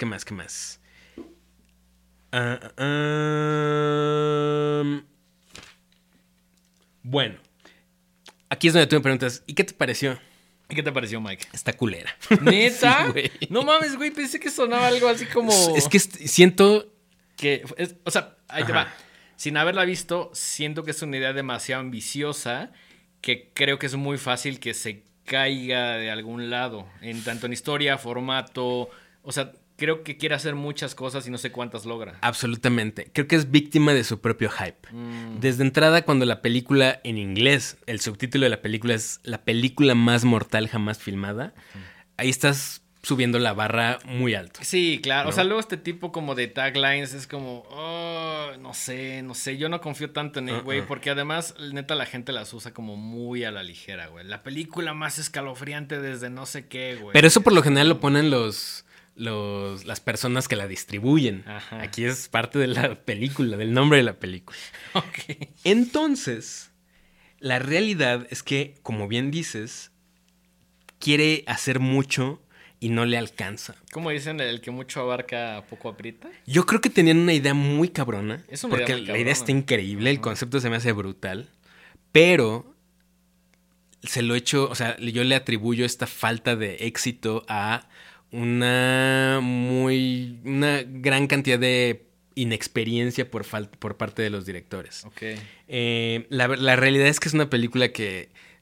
Bueno, aquí es donde tú me preguntas, ¿y qué te pareció? ¿Y qué te pareció, Mike? Esta culera. ¿Neta? Sí, güey. No mames, güey, pensé que sonaba algo así como... Es que siento... o sea, ahí te Ajá. va. Sin haberla visto, siento que es una idea demasiado ambiciosa que creo que es muy fácil que se caiga de algún lado. Tanto en historia, formato... O sea, creo que quiere hacer muchas cosas y no sé cuántas logra. Absolutamente. Creo que es víctima de su propio hype. Desde entrada, cuando la película en inglés, el subtítulo de la película es la película más mortal jamás filmada, ahí estás subiendo la barra muy alto. Sí, claro. ¿No? O sea, luego este tipo como de taglines es como, no sé. Yo no confío tanto en el güey porque además, neta, la gente las usa como muy a la ligera, güey. La película más escalofriante desde no sé qué, güey. Pero eso por lo general lo ponen las personas que la distribuyen. Ajá. Aquí es parte de la película, del nombre de la película. Ok. Entonces, la realidad es que, como bien dices, quiere hacer mucho y no le alcanza. ¿Cómo dicen? El que mucho abarca, poco aprieta. Yo creo que tenían una idea muy cabrona. Es una porque idea muy la idea cabrona. está increíble, el concepto se me hace brutal. Pero se lo echo, o sea, yo le atribuyo esta falta de éxito a una gran cantidad de inexperiencia por parte de los directores. Ok. La realidad es que es una película que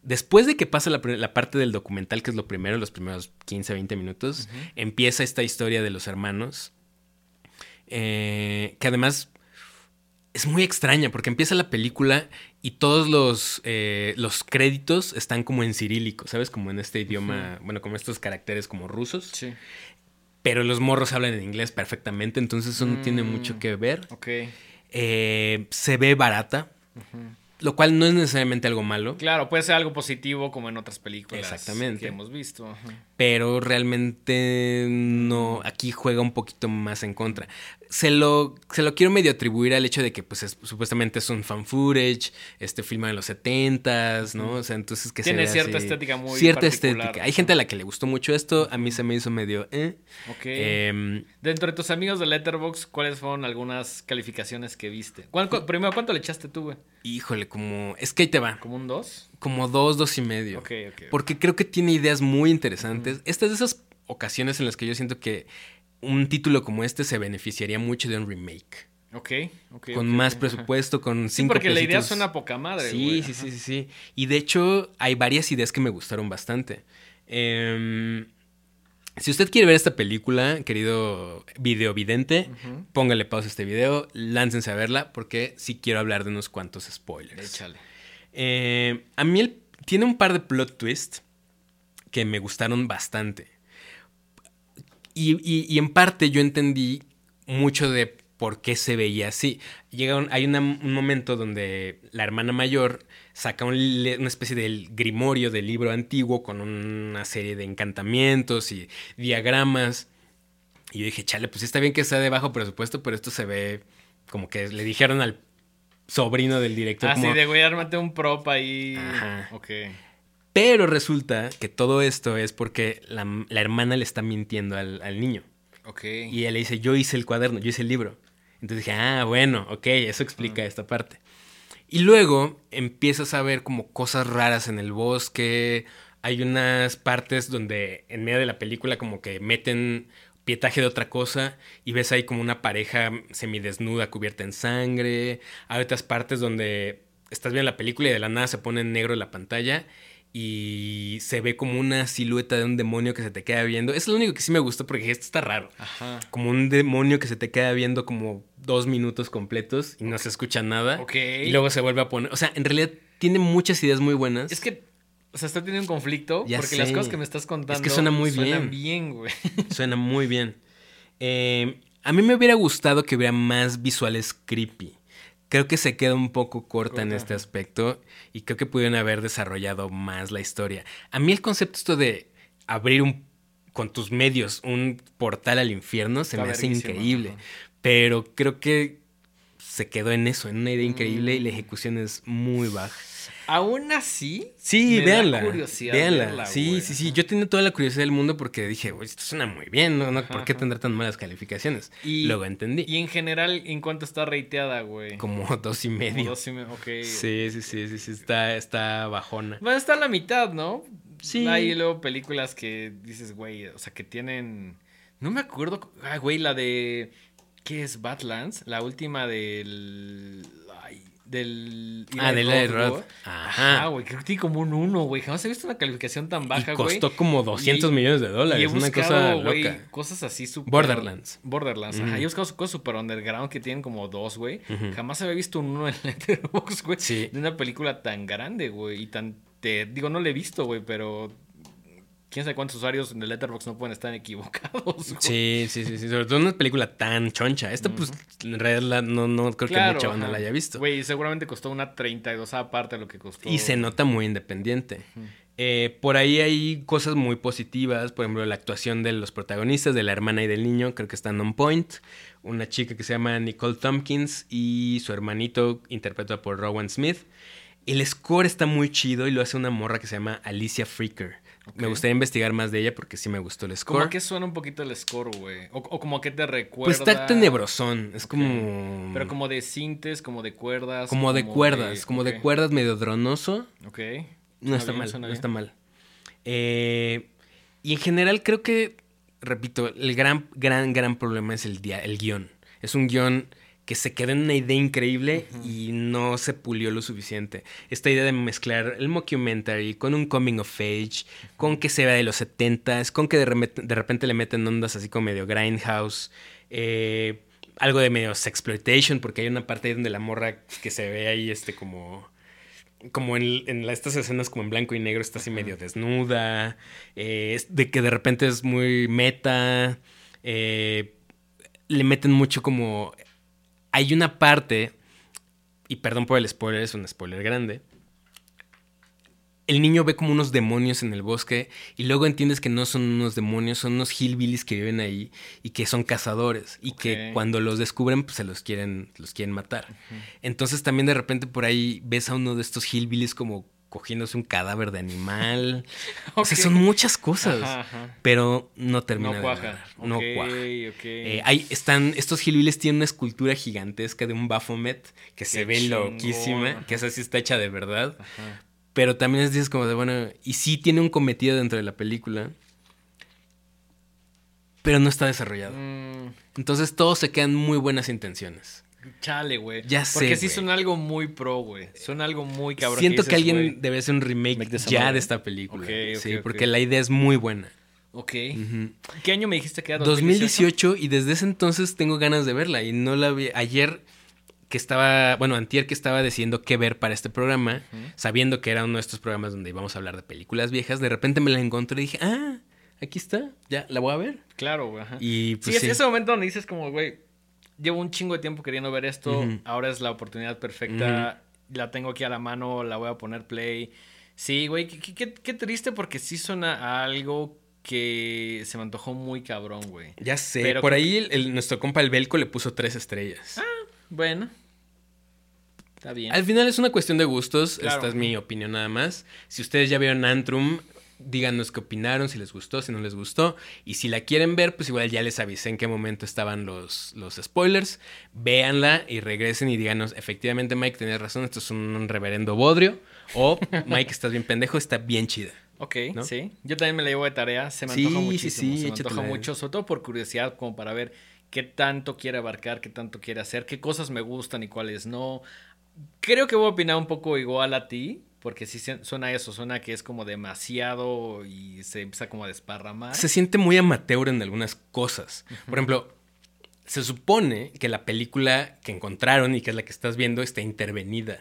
después de que pasa la parte del documental, que es lo primero, los primeros 15, 20 minutos, empieza esta historia de los hermanos, que además es muy extraña porque empieza la película y todos los créditos están como en cirílico, ¿sabes? Como en este idioma, bueno, como estos caracteres como rusos. Sí. Pero los morros hablan en inglés perfectamente, entonces eso no tiene mucho que ver. Ok. Se ve barata, lo cual no es necesariamente algo malo. Claro, puede ser algo positivo como en otras películas Exactamente. que hemos visto. Pero realmente no, aquí juega un poquito más en contra. Se lo quiero medio atribuir al hecho de que pues supuestamente es un fan footage, filma en los 70s, ¿no? O sea, entonces que tiene se ve cierta así, estética muy cierta particular. estética. Hay gente a la que le gustó mucho esto, a mí se me hizo medio Ok. Dentro de tus amigos de Letterboxd, ¿cuáles fueron algunas calificaciones que viste? Primero, ¿cuánto le echaste tú, güey? Híjole, es que ahí te va. ¿Como un 2? Como 2.5. Ok. Porque creo que tiene ideas muy interesantes. Esta es de esas ocasiones en las que yo siento que un título como este se beneficiaría mucho de un remake. Ok. Con más presupuesto, con 5 Sí, porque la idea pesitos. suena poca madre, güey. Sí. Y de hecho, hay varias ideas que me gustaron bastante. Si usted quiere ver esta película, querido videovidente, póngale pausa a este video, láncense a verla, porque sí quiero hablar de unos cuantos spoilers. Échale. A mí tiene un par de plot twists que me gustaron bastante. Y en parte yo entendí mucho de por qué se veía así. Hay un momento donde la hermana mayor saca una especie de grimorio del libro antiguo con una serie de encantamientos y diagramas. Y yo dije, chale, pues está bien que sea de bajo presupuesto, pero esto se ve como que le dijeron al sobrino del director. Sí, de güey, ármate un prop ahí. Ajá. Ok. Pero resulta que todo esto es porque la hermana le está mintiendo al niño. Ok. Y ella le dice, yo hice el cuaderno, yo hice el libro. Entonces dije, bueno, ok, eso explica esta parte. Y luego empiezas a ver como cosas raras en el bosque. Hay unas partes donde en medio de la película como que meten pietaje de otra cosa y ves ahí como una pareja semidesnuda cubierta en sangre. Hay otras partes donde estás viendo la película y de la nada se pone en negro la pantalla y se ve como una silueta de un demonio que se te queda viendo. Eso es lo único que sí me gustó porque esto está raro. Ajá. Como un demonio que se te queda viendo como 2 minutos completos y no se escucha nada. Ok. Y luego se vuelve a poner... O sea, en realidad tiene muchas ideas muy buenas. Es que, o sea, está teniendo un conflicto Ya porque sé. las cosas que me estás contando Es que suena muy suenan bien. bien, güey. Suena muy bien. A mí me hubiera gustado que hubiera más visuales creepy. Creo que se queda un poco corta en este aspecto y creo que pudieron haber desarrollado más la historia. A mí el concepto esto de abrir con tus medios un portal al infierno se me hace increíble. Ajá. Pero creo que se quedó en eso, en una idea increíble y la ejecución es muy baja. Aún así, sí, véanla. Véanla. Sí. Yo tenía toda la curiosidad del mundo porque dije, esto suena muy bien, ¿no? ¿Por qué tendrá tan malas calificaciones? Luego entendí. Y en general, ¿en cuánto está rateada, güey? Como 2.5. Como 2.5, ok. Sí, está bajona. Bueno, está a la mitad, ¿no? Sí. Hay luego películas que dices, güey, o sea, que tienen... No me acuerdo, güey, la de... ¿Qué es? Badlands, la última del... Del Eli Roth. Ajá, güey, creo que tiene como un 1, güey. Jamás he visto una calificación tan baja, güey. Costó como $200 millones. Y he buscado, una cosa güey, loca. Cosas así súper... Borderlands, ajá. Yo he buscado cosas súper underground que tienen como 2, güey. Jamás había visto un 1 en Letterboxd, güey. Sí. De una película tan grande, güey. Y tan... Digo, no la he visto, güey, pero... quién sabe cuántos usuarios de Letterboxd no pueden estar equivocados, güey. Sí. Sobre todo una película tan choncha. Esta, pues, en realidad no creo que mucha banda la haya visto. Güey, seguramente costó una 32 aparte de lo que costó. Y se nota muy independiente. Por ahí hay cosas muy positivas. Por ejemplo, la actuación de los protagonistas, de la hermana y del niño, creo que están on point. Una chica que se llama Nicole Tompkins y su hermanito, interpretado por Rowan Smith. El score está muy chido y lo hace una morra que se llama Alicia Freaker. Okay. Me gustaría investigar más de ella porque sí me gustó el score. ¿Cómo que suena un poquito el score, güey? O como que te recuerda... Pues está tenebrosón. Es como... Pero como de sintes, como de cuerdas. Como de cuerdas medio dronoso. Ok. No está mal. Y en general creo que, repito, el gran problema es el guión. Es un guión que se quedó en una idea increíble y no se pulió lo suficiente. Esta idea de mezclar el mockumentary con un coming of age, con que se vea de los 70s, con que de repente le meten ondas así como medio grindhouse, algo de medio sexploitation, porque hay una parte ahí donde la morra que se ve ahí como en estas escenas como en blanco y negro está así medio desnuda, de que de repente es muy meta, le meten mucho como... Hay una parte, y perdón por el spoiler, es un spoiler grande. El niño ve como unos demonios en el bosque y luego entiendes que no son unos demonios, son unos hillbillies que viven ahí y que son cazadores y que cuando los descubren pues se los quieren matar. Entonces también de repente por ahí ves a uno de estos hillbillies como cogiéndose un cadáver de animal. O sea, son muchas cosas, pero no termina de cuajar. No cuaja. Estos hillbillies tienen una escultura gigantesca de un Baphomet que se ve loquísima, que esa sí está hecha de verdad. Pero también dices como de, bueno, y sí tiene un cometido dentro de la película, pero no está desarrollado. Entonces todos se quedan muy buenas intenciones. Chale, güey. Ya sé, porque sí son algo muy pro, güey. Son algo muy cabrón. Siento que alguien debe hacer un remake ya de esta película. Porque la idea es muy buena. Ok. ¿Qué año me dijiste que era? 2018 y desde ese entonces tengo ganas de verla y no la vi. Ayer antier que estaba decidiendo qué ver para este programa, sabiendo que era uno de estos programas donde íbamos a hablar de películas viejas, de repente me la encontré y dije, aquí está, ya, la voy a ver. Claro, güey. Y pues es ese momento donde dices como, güey, llevo un chingo de tiempo queriendo ver esto, ahora es la oportunidad perfecta, la tengo aquí a la mano, la voy a poner play. Sí, güey, qué triste porque sí suena a algo que se me antojó muy cabrón, güey. Ya sé, pero por ahí nuestro compa el Belco le puso 3 estrellas. Bueno, está bien. Al final es una cuestión de gustos. Claro. Esta es mi opinión nada más. Si ustedes ya vieron Antrum, díganos qué opinaron, si les gustó, si no les gustó. Y si la quieren ver, pues igual ya les avisé en qué momento estaban los spoilers. Véanla y regresen y díganos, efectivamente Mike, tenías razón, esto es un reverendo bodrio. O Mike, estás bien pendejo, está bien chida. Ok, ¿no? Sí. Yo también me la llevo de tarea. Se me antoja muchísimo. Se me antoja mucho, sobre todo por curiosidad, como para ver qué tanto quiere abarcar, qué tanto quiere hacer, qué cosas me gustan y cuáles no. Creo que voy a opinar un poco igual a ti, porque sí suena eso, suena que es como demasiado y se empieza como a desparramar. Se siente muy amateur en algunas cosas. Por ejemplo, se supone que la película que encontraron y que es la que estás viendo está intervenida.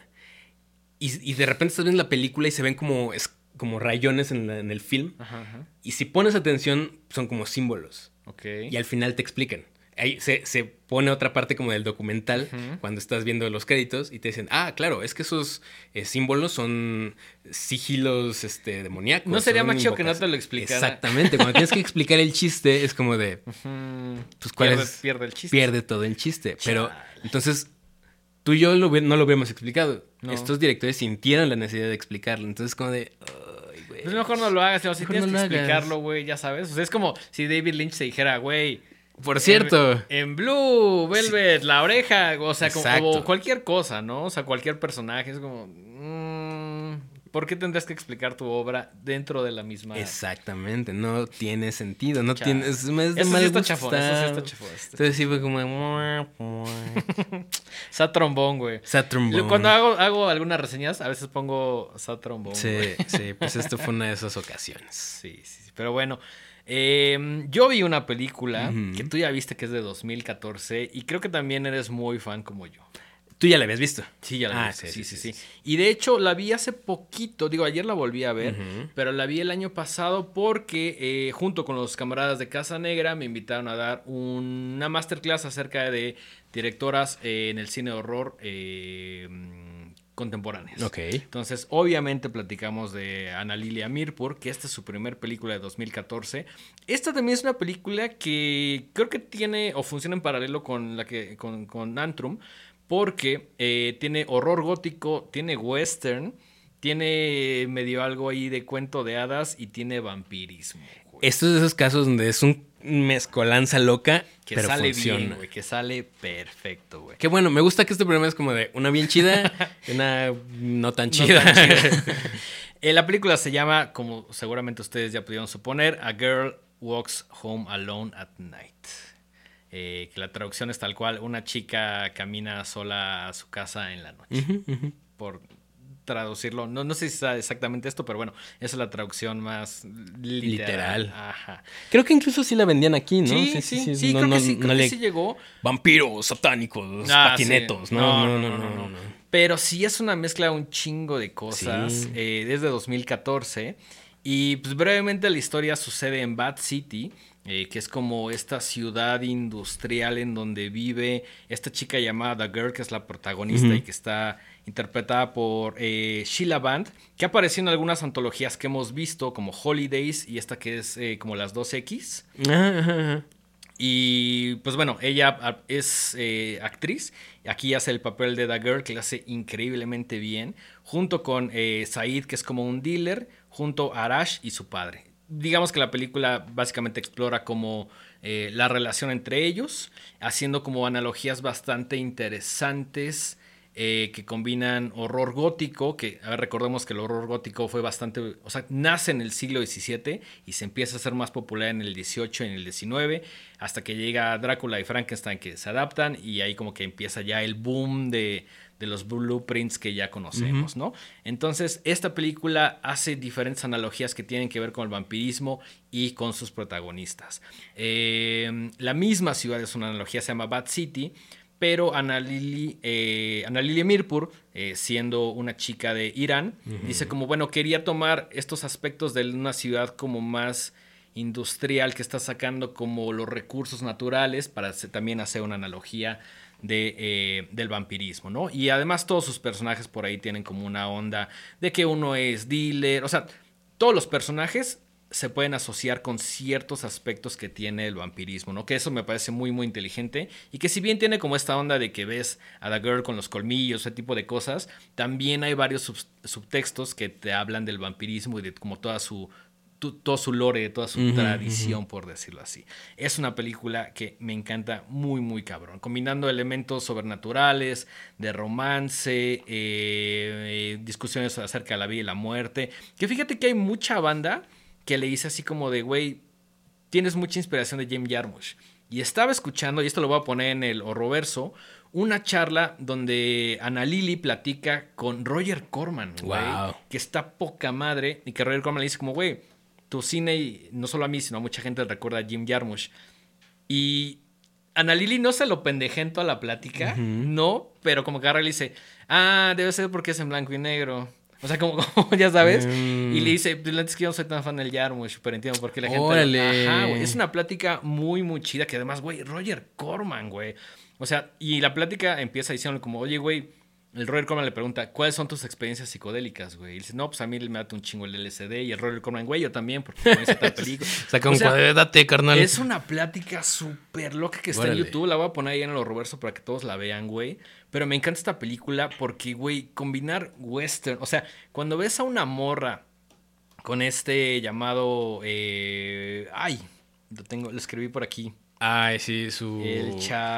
Y de repente estás viendo la película y se ven como rayones en el film. Y si pones atención, son como símbolos. Y al final te explican. Ahí se pone otra parte como del documental cuando estás viendo los créditos y te dicen, claro, es que esos símbolos son sigilos demoníacos. No sería más chido que no te lo explicara. Exactamente, cuando tienes que explicar el chiste es como de, pues ¿cuál pierde el chiste. Pierde todo el chiste. Pero entonces tú y yo no lo hubiéramos explicado. No. Estos directores sintieron la necesidad de explicarlo. Entonces como de... Pues mejor no lo hagas, o si tienes que explicarlo, güey, ya sabes. O sea, es como si David Lynch se dijera, güey... Por cierto. En Blue, Velvet, la oreja, o sea, como cualquier cosa, ¿no? O sea, cualquier personaje, es como... ¿por qué tendrías que explicar tu obra dentro de la misma? Exactamente, no tiene sentido, no tiene... Es de mal gusto. Eso sí está chafón. Entonces sí fue como... Sad trombón, güey. Sad trombón. Cuando hago algunas reseñas, a veces pongo sad trombón. Sí, pues esto fue una de esas ocasiones. Sí, pero bueno... yo vi una película que tú ya viste que es de 2014 y creo que también eres muy fan como yo. ¿Tú ya la habías visto? Sí, ya la vi. Sí. Y de hecho la vi hace poquito, ayer la volví a ver, pero la vi el año pasado porque junto con los camaradas de Casa Negra me invitaron a dar una masterclass acerca de directoras en el cine de horror contemporáneas. Entonces, obviamente platicamos de Ana Lilia Mirpur, que esta es su primer película de 2014. Esta también es una película que creo que tiene o funciona en paralelo con con Antrum, porque tiene horror gótico, tiene western, tiene medio algo ahí de cuento de hadas y tiene vampirismo. Esto es de esos casos donde es un mezcolanza loca, pero sale funciona. Bien, güey, que sale perfecto, güey. Qué bueno, me gusta que este programa es como de una bien chida y una no tan chida. La película se llama, como seguramente ustedes ya pudieron suponer, A Girl Walks Home Alone at Night. que la traducción es tal cual, una chica camina sola a su casa en la noche. Por traducirlo, no sé si está exactamente esto, pero bueno, esa es la traducción más literal. Ajá. Creo que incluso sí la vendían aquí, ¿no? Sí, creo que sí, creo que sí llegó. Vampiros, satánicos, patinetos, sí. No. Pero sí es una mezcla de un chingo de cosas, desde 2014. Y pues brevemente la historia sucede en Bat City, que es como esta ciudad industrial en donde vive esta chica llamada The Girl, que es la protagonista y que está interpretada por Sheila Band, que apareció en algunas antologías que hemos visto, como Holidays y esta que es como las 2X. Y pues bueno, ella es actriz. Aquí hace el papel de The Girl, que lo hace increíblemente bien. Junto con Said, que es como un dealer. Junto a Arash y su padre. Digamos que la película básicamente explora como la relación entre ellos. Haciendo como analogías bastante interesantes. Que combinan horror gótico, que a ver, recordemos que el horror gótico fue bastante, o sea, nace en el siglo XVII y se empieza a hacer más popular en el XVIII y en el XIX, hasta que llega Drácula y Frankenstein, que se adaptan, y ahí como que empieza ya el boom de los blueprints que ya conocemos, ¿no? Entonces, esta película hace diferentes analogías que tienen que ver con el vampirismo y con sus protagonistas. La misma ciudad es una analogía, se llama Bat City, pero Ana Lily Mirpur, siendo una chica de Irán, dice como, bueno, quería tomar estos aspectos de una ciudad como más industrial que está sacando como los recursos naturales para también hacer una analogía del vampirismo, ¿no? Y además todos sus personajes por ahí tienen como una onda de que uno es dealer, o sea, todos los personajes se pueden asociar con ciertos aspectos que tiene el vampirismo, ¿no? Que eso me parece muy, muy inteligente. Y que si bien tiene como esta onda de que ves a The Girl con los colmillos, ese tipo de cosas, también hay varios subtextos que te hablan del vampirismo y de como todo su lore, toda su tradición, por decirlo así. Es una película que me encanta muy, muy cabrón. Combinando elementos sobrenaturales, de romance, discusiones acerca de la vida y la muerte. Que fíjate que hay mucha banda que le hice así como de, güey, tienes mucha inspiración de Jim Jarmusch. Y estaba escuchando, y esto lo voy a poner en el Horroverso, una charla donde Ana Lily platica con Roger Corman, güey. Wow. Que está poca madre. Y que Roger Corman le dice como, güey, tu cine, y no solo a mí, sino a mucha gente recuerda a Jim Jarmusch. Y Ana Lily no se lo pendejé en toda la plática, no, pero como que agarra y le dice, debe ser porque es en blanco y negro. O sea, como ya sabes. Y le dice, pues es que yo no soy tan fan del Jarmusch, pero entiendo por qué la gente... ¡Órale! Ajá, güey. Es una plática muy, muy chida, que además, güey, Roger Corman, güey. O sea, y la plática empieza diciendo como, oye, güey, el Roger Corman le pregunta, ¿cuáles son tus experiencias psicodélicas, güey? Y dice, no, pues a mí me da un chingo el LSD. Y el Roger Corman, güey, yo también, porque no hice tal película. Saca un cuadro, date, carnal. Es una plática súper loca que está en YouTube. La voy a poner ahí en el Roverso para que todos la vean, güey. Pero me encanta esta película porque, güey, combinar western. O sea, cuando ves a una morra con este llamado... lo escribí por aquí. Ay, sí, su... El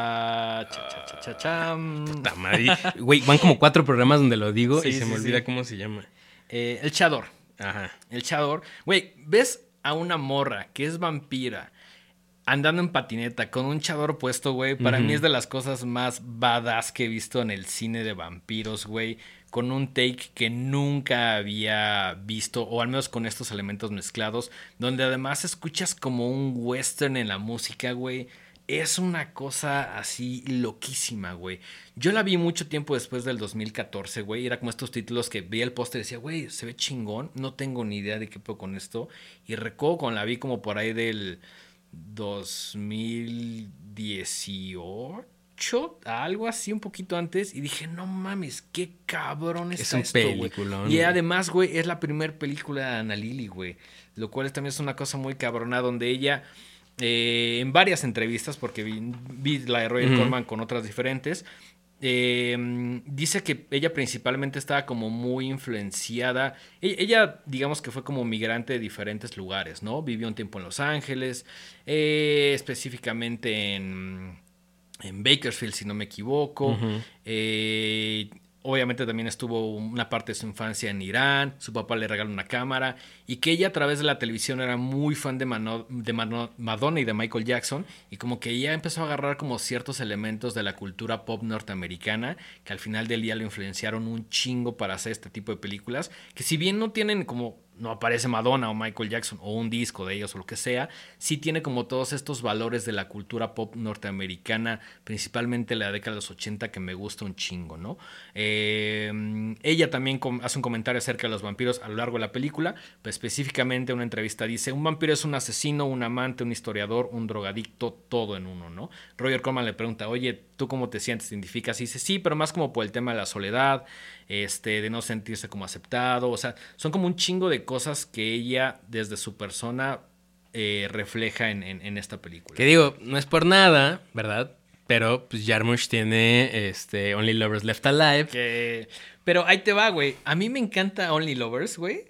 Puta madre. Güey, van como 4 programas donde lo digo y se me olvida cómo se llama. El Chador. Ajá. El Chador. Güey, ves a una morra que es vampira andando en patineta con un chador puesto, güey. Para mí es de las cosas más badass que he visto en el cine de vampiros, güey. Con un take que nunca había visto, o al menos con estos elementos mezclados, donde además escuchas como un western en la música, güey. Es una cosa así loquísima, güey. Yo la vi mucho tiempo después del 2014, güey. Era como estos títulos que veía el póster y decía, güey, se ve chingón. No tengo ni idea de qué puedo con esto. Y recuerdo cuando la vi como por ahí del 2018, algo así, un poquito antes, y dije, no mames, qué cabrón está esto, güey. Y además, güey, es la primera película de Ana Lily, güey, lo cual también es una cosa muy cabrona, donde ella, en varias entrevistas, porque vi la de Roger Corman con otras diferentes, dice que ella principalmente estaba como muy influenciada. Ella, digamos que fue como migrante de diferentes lugares, ¿no? Vivió un tiempo en Los Ángeles, específicamente en Bakersfield, si no me equivoco. obviamente también estuvo una parte de su infancia en Irán, su papá le regaló una cámara y que ella a través de la televisión era muy fan de, Madonna y de Michael Jackson y como que ella empezó a agarrar como ciertos elementos de la cultura pop norteamericana que al final del día lo influenciaron un chingo para hacer este tipo de películas que si bien no tienen como no aparece Madonna o Michael Jackson o un disco de ellos o lo que sea, sí tiene como todos estos valores de la cultura pop norteamericana, principalmente la década de los 80 que me gusta un chingo, ¿no? Ella también hace un comentario acerca de los vampiros a lo largo de la película, pero específicamente en una entrevista dice, un vampiro es un asesino, un amante, un historiador, un drogadicto, todo en uno, ¿no? Roger Corman le pregunta, oye, ¿tú cómo te sientes? ¿Te identificas? Y dice, sí, pero más como por el tema de la soledad, de no sentirse como aceptado, o sea, son como un chingo de cosas que ella desde su persona refleja en esta película. Que digo, no es por nada, ¿verdad? Pero pues Jarmusch tiene Only Lovers Left Alive. Pero ahí te va, güey. A mí me encanta Only Lovers, güey.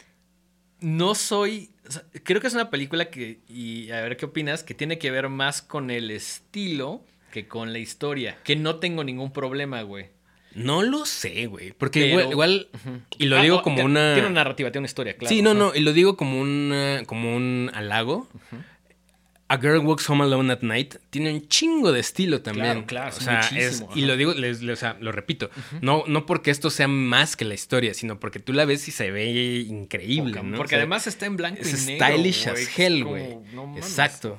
No soy... O sea, creo que es una película que, y a ver qué opinas, que tiene que ver más con el estilo que con la historia. Que no tengo ningún problema, güey. No lo sé, güey. Porque pero, igual y lo digo como una... Tiene una narrativa, tiene una historia, claro. Sí, no, y lo digo como un halago. A Girl Walks Home Alone at Night tiene un chingo de estilo también. Claro, o sea, muchísimo. Y lo digo, o sea, lo repito, no porque esto sea más que la historia, sino porque tú la ves y se ve increíble, ¿no? Porque o sea, además está en blanco y negro. Stylish as hell, güey. No, exacto.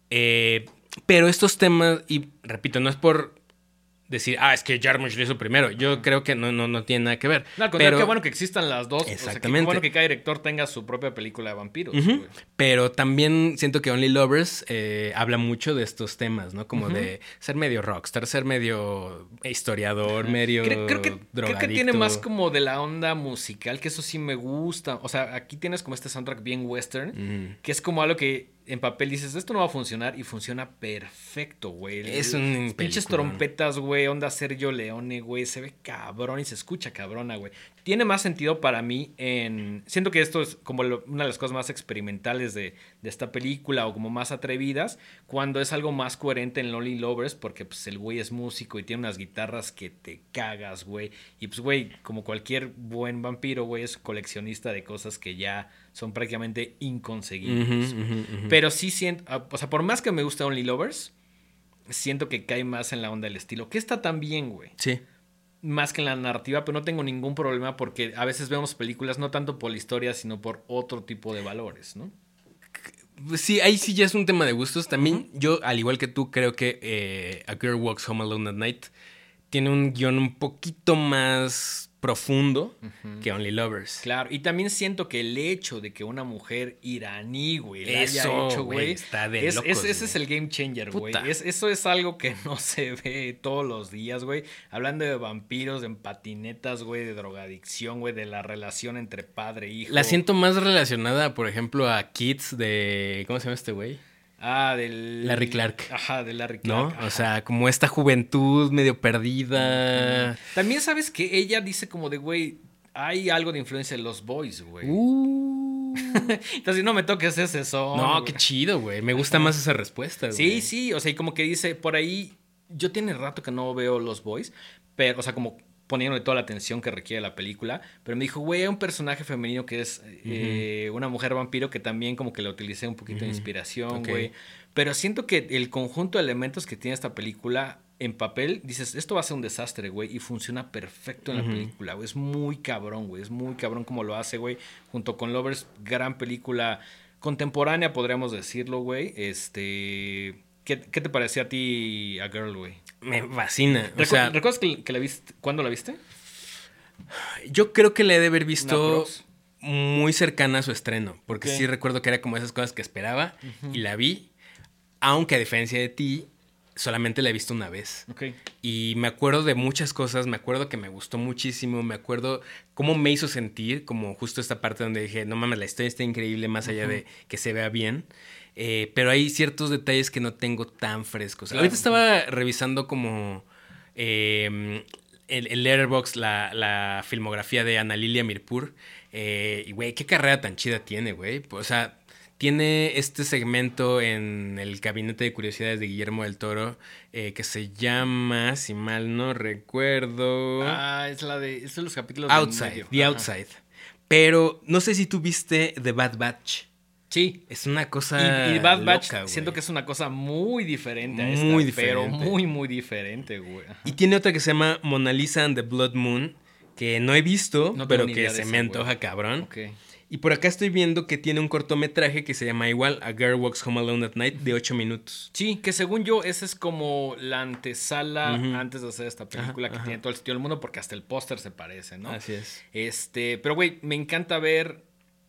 Pero estos temas, y repito, no es por decir, es que Jarmusch lo hizo primero. Yo creo que no tiene nada que ver. No, pero qué bueno que existan las dos. Exactamente. O sea, qué bueno que cada director tenga su propia película de vampiros. Pero también siento que Only Lovers habla mucho de estos temas, ¿no? Como de ser medio rockstar, ser medio historiador, medio drogadicto. Creo que tiene más como de la onda musical, que eso sí me gusta. O sea, aquí tienes como este soundtrack bien western, que es como algo que en papel dices, esto no va a funcionar, y funciona perfecto, güey. Es un pinches trompetas, güey, onda Sergio Leone, güey, se ve cabrón y se escucha cabrona, güey. Tiene más sentido para mí siento que esto es como una de las cosas más experimentales de esta película, o como más atrevidas, cuando es algo más coherente en Lonely Lovers, porque pues el güey es músico y tiene unas guitarras que te cagas, güey. Y pues, güey, como cualquier buen vampiro, güey, es coleccionista de cosas que ya son prácticamente inconseguibles. Pero sí siento, o sea, por más que me guste Only Lovers, siento que cae más en la onda del estilo, que está tan bien, güey. Sí. Más que en la narrativa, pero no tengo ningún problema porque a veces vemos películas no tanto por la historia, sino por otro tipo de valores, ¿no? Sí, ahí sí ya es un tema de gustos. También yo, al igual que tú, creo que A Girl Walks Home Alone at Night tiene un guión un poquito más profundo que Only Lovers. Claro, y también siento que el hecho de que una mujer iraní, güey, la haya hecho, güey, está de locos, ese es el game changer, güey. Eso es algo que no se ve todos los días, güey. Hablando de vampiros, de patinetas, güey, de drogadicción, güey, de la relación entre padre e hijo. La siento más relacionada, por ejemplo, a Kids de... ¿Cómo se llama este güey? Del... Larry Clark. Ajá, de Larry Clark. ¿No? Ajá. O sea, como esta juventud medio perdida. También sabes que ella dice como de, güey, hay algo de influencia de los boys, güey. Entonces, no me toques ese son. No, qué chido, güey. Me gusta más esa respuesta, güey. Sí. O sea, y como que dice, por ahí, yo tiene rato que no veo los boys, pero, o sea, como poniéndole toda la atención que requiere la película, pero me dijo, güey, hay un personaje femenino que es una mujer vampiro que también como que le utilicé un poquito de inspiración, güey. Pero siento que el conjunto de elementos que tiene esta película en papel, dices, esto va a ser un desastre, güey, y funciona perfecto en la película, güey. Es muy cabrón, güey, es muy cabrón como lo hace, güey. Junto con Lovers, gran película contemporánea, podríamos decirlo, güey. ¿Qué te parecía a ti A Girl, güey? Me fascina. ¿Recuerdas que la viste? ¿Cuándo la viste? Yo creo que la he de haber visto muy cercana a su estreno. Porque sí recuerdo que era como esas cosas que esperaba. Y la vi. Aunque a diferencia de ti, solamente la he visto una vez. Y me acuerdo de muchas cosas. Me acuerdo que me gustó muchísimo. Me acuerdo cómo me hizo sentir. Como justo esta parte donde dije, no mames, la historia está increíble. Más allá de que se vea bien. Pero hay ciertos detalles que no tengo tan frescos. Claro. Ahorita estaba revisando como el Letterboxd, la filmografía de Ana Lilia Mirpur. Y, güey, qué carrera tan chida tiene, güey. O sea, tiene este segmento en el Gabinete de Curiosidades de Guillermo del Toro que se llama, si mal no recuerdo... es de los capítulos Outside, del medio. The Ajá. Outside. Pero no sé si tú viste The Bad Batch. Sí. Es una cosa Y Bad Batch loca, siento güey. que es una cosa muy diferente a Muy esta, pero diferente. muy, muy diferente, güey. Ajá. Y tiene otra que se llama Mona Lisa and the Blood Moon, que no he visto, No tengo pero ni que idea de se esa, me güey. antoja cabrón. Ok. Y por acá estoy viendo que tiene un cortometraje que se llama igual A Girl Walks Home Alone at Night de 8 minutos. Sí, que según yo, esa es como la antesala Ujú. antes de hacer esta película Ajá, que ajá. tiene todo el sentido del mundo, porque hasta el póster se parece, ¿no? Así es. Pero güey, me encanta ver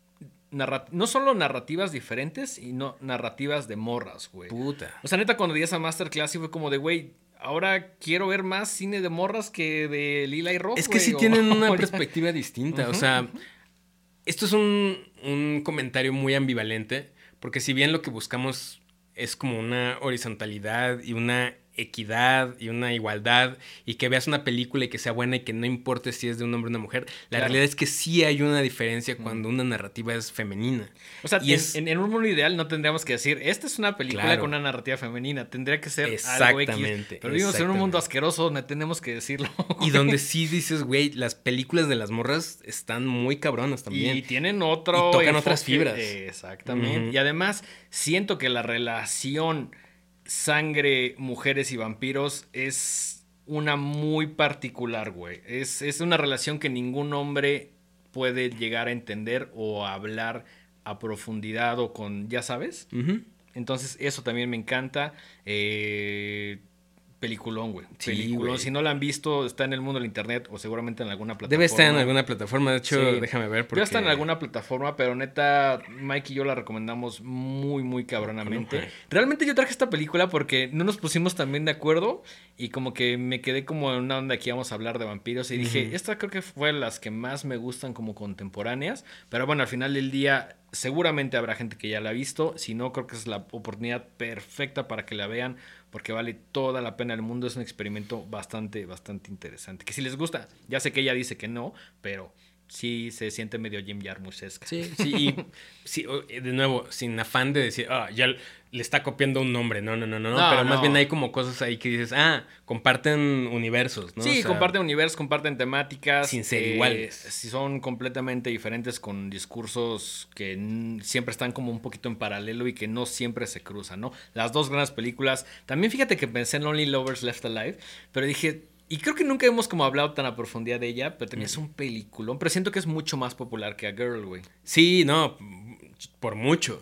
no solo narrativas diferentes, sino narrativas de morras, güey. Puta. O sea, neta, cuando di esa masterclass sí fue como de, güey, ahora quiero ver más cine de morras que de Lila y Rob, Es que güey, sí o- tienen una perspectiva distinta. O Ujú, sea, esto es un comentario muy ambivalente, porque si bien lo que buscamos es como una horizontalidad y una equidad y una igualdad, y que veas una película y que sea buena y que no importe si es de un hombre o una mujer, la Claro. realidad es que sí hay una diferencia cuando una narrativa es femenina. O sea, Y es- en un mundo ideal no tendríamos que decir, esta es una película Claro. con una narrativa femenina. Tendría que ser algo X. Exactamente, Pero vivimos en un mundo exactamente. asqueroso donde tenemos que decirlo. Y donde sí dices, güey, las películas de las morras están muy cabronas también. Y tienen otro. Y tocan otras fibras. Exactamente. Ujú. Y además, siento que la relación sangre, mujeres y vampiros es una muy particular, güey. Es una relación que ningún hombre puede llegar a entender o a hablar a profundidad o con, ya sabes. Ujú. Entonces, eso también me encanta. Peliculón, güey. Sí, Peliculón. güey. Si no la han visto, está en el mundo del internet o seguramente en alguna plataforma. Debe estar en alguna plataforma, de hecho, Sí. déjame ver porque... Ya está en alguna plataforma, pero neta, Mike y yo la recomendamos muy, muy cabronamente. Con lujo. Realmente yo traje esta película porque no nos pusimos también de acuerdo y como que me quedé como en una onda que íbamos a hablar de vampiros y dije, Ujú. esta creo que fue las que más me gustan como contemporáneas, pero bueno, al final del día seguramente habrá gente que ya la ha visto, si no creo que es la oportunidad perfecta para que la vean porque vale toda la pena del mundo, es un experimento bastante, bastante interesante, que si les gusta, ya sé que ella dice que no, pero sí se siente medio Jim Jarmusch-esca. Sí, sí, y sí, de nuevo, sin afán de decir, ya le está copiando un nombre, no, pero más no. bien hay como cosas ahí que dices, comparten universos, ¿no? Sí, O sea, comparten universos, comparten temáticas. sin ser iguales. Sí, son completamente diferentes con discursos que siempre están como un poquito en paralelo y que no siempre se cruzan, ¿no? Las dos grandes películas. También fíjate que pensé en Only Lovers Left Alive, pero dije, y creo que nunca hemos como hablado tan a profundidad de ella, pero también es un peliculón, pero siento que es mucho más popular que A Girl, güey. Sí, no, por mucho.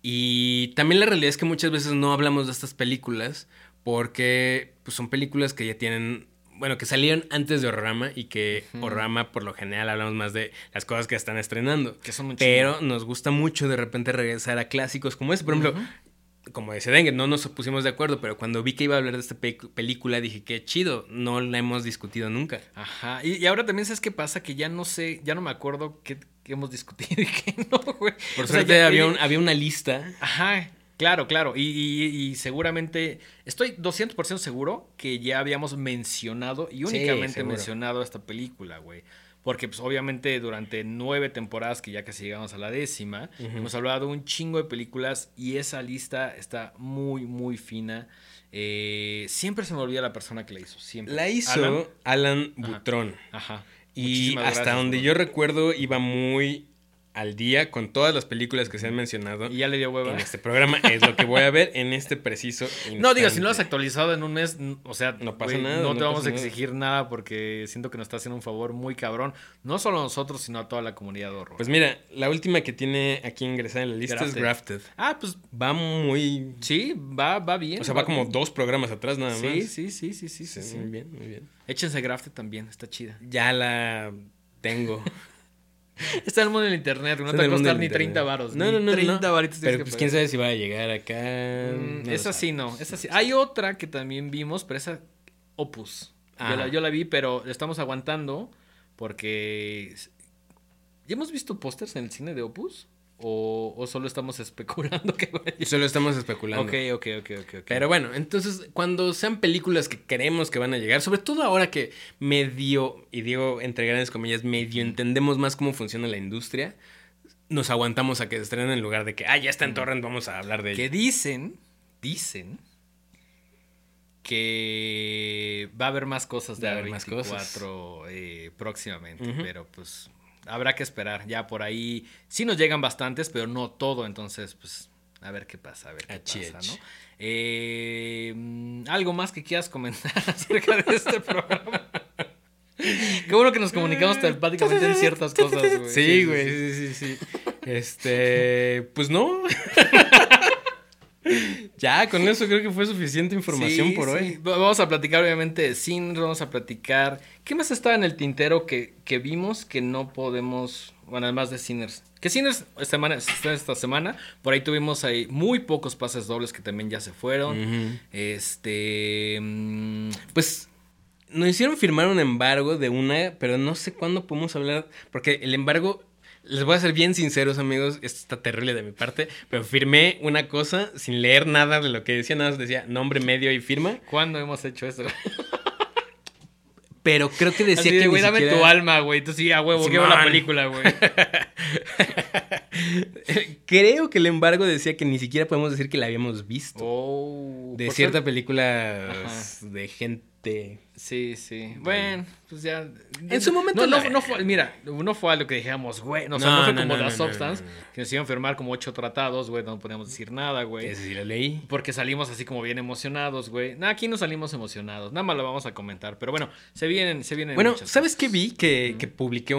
Y también la realidad es que muchas veces no hablamos de estas películas porque pues, son películas que ya tienen, bueno, que salieron antes de Horrorama y que Horrorama por lo general hablamos más de las cosas que están estrenando. Que son un Pero nos gusta mucho de repente regresar a clásicos como ese. Por ejemplo, como decía Dengue, no nos pusimos de acuerdo, pero cuando vi que iba a hablar de esta película dije, qué chido, no la hemos discutido nunca. Ajá, y ahora también sabes qué pasa, que ya no sé, ya no me acuerdo qué hemos discutido y qué no, güey. Por O sea, suerte ya- había una lista. Ajá, claro. Y seguramente, estoy 200% seguro que ya habíamos mencionado y Sí, únicamente seguro. mencionado esta película, güey. Porque, pues, obviamente, durante 9 temporadas, que ya casi llegamos a la 10ª, hemos hablado de un chingo de películas y esa lista está muy, muy fina. Siempre se me olvida la persona que la hizo, siempre. La hizo Alan Butrón. Ajá. Y Muchísimas hasta gracias, donde bro. yo recuerdo iba muy al día con todas las películas que se han mencionado Y ya le dio hueva. en este programa. Es lo que voy a ver en este preciso instante. No, digo, si no lo has actualizado en un mes, o sea, No pasa güey, nada, no no te vamos pasa a nada. exigir nada porque siento que nos está haciendo un favor muy cabrón. No solo a nosotros, sino a toda la comunidad de horror. Pues mira, la última que tiene aquí ingresada en la lista es Grafted. Grafted. Pues Va muy... sí, va bien. O sea, va como bien. 2 programas atrás nada Sí, más. sí. Muy bien, muy bien. Échense Grafted también, está chida. Ya la tengo. Está en el mundo del internet, no Está te va en a el mundo costar del ni internet. 30 varos. No, ni no, no. 30 varitos tienes Pero que pues quién pagar. sabe si va a llegar acá. No lo Esa sabe. sí no, esa sí. Hay otra que también vimos, pero esa Opus. Ajá. Yo la vi, pero la estamos aguantando porque... ¿Ya hemos visto pósters en el cine de Opus? ¿O solo estamos especulando que vaya? Solo estamos especulando. Ok. Pero bueno, entonces cuando sean películas que creemos que van a llegar, sobre todo ahora que medio, y digo entre grandes comillas, medio entendemos más cómo funciona la industria, nos aguantamos a que se estrenen en lugar de que, ya está en torrent, vamos a hablar de Que ella. dicen que va a haber más cosas de Va a haber más A24 próximamente, Ujú. pero pues habrá que esperar. Ya por ahí sí nos llegan bastantes, pero no todo, entonces pues a ver qué pasa, a ver qué pasa, ¿no? ¿Algo más que quieras comentar acerca de este programa? Qué bueno que nos comunicamos telepáticamente en ciertas cosas, güey. Sí, güey, sí. Pues no. Ya, con eso creo que fue suficiente información por hoy. Vamos a platicar obviamente de cine, vamos a platicar... ¿Qué más estaba en el tintero que vimos que no podemos... Bueno, además de Sinners. Que Sinners esta semana, por ahí tuvimos ahí muy pocos pases dobles que también ya se fueron. Ujú. Mm, Pues nos hicieron firmar un embargo de una, pero no sé cuándo podemos hablar, porque el embargo, les voy a ser bien sinceros, amigos, esto está terrible de mi parte, pero firmé una cosa sin leer nada de lo que decía, nada más decía nombre, medio y firma, ¿Cuándo hemos hecho eso? pero creo que decía Así de, que güey, ni dame siquiera... tu alma, güey. Tú sí, a huevo, que va la Simón. película, güey. Creo que el embargo decía que ni siquiera podemos decir que la habíamos visto. De Por cierta suerte- película Ajá. de gente... Sí. Bueno, pues ya. En su momento No fue, mira, no fue algo que dijéramos, güey. No, o sea, no fue como The Substance, no. que nos hicieron firmar como 8 tratados, güey. No podíamos decir nada, güey. Ese sí lo leí. Porque salimos así como bien emocionados, güey. Nada, aquí no salimos emocionados. Nada más lo vamos a comentar. Pero bueno, se vienen Bueno, muchas ¿sabes cosas. qué vi? Que publiqué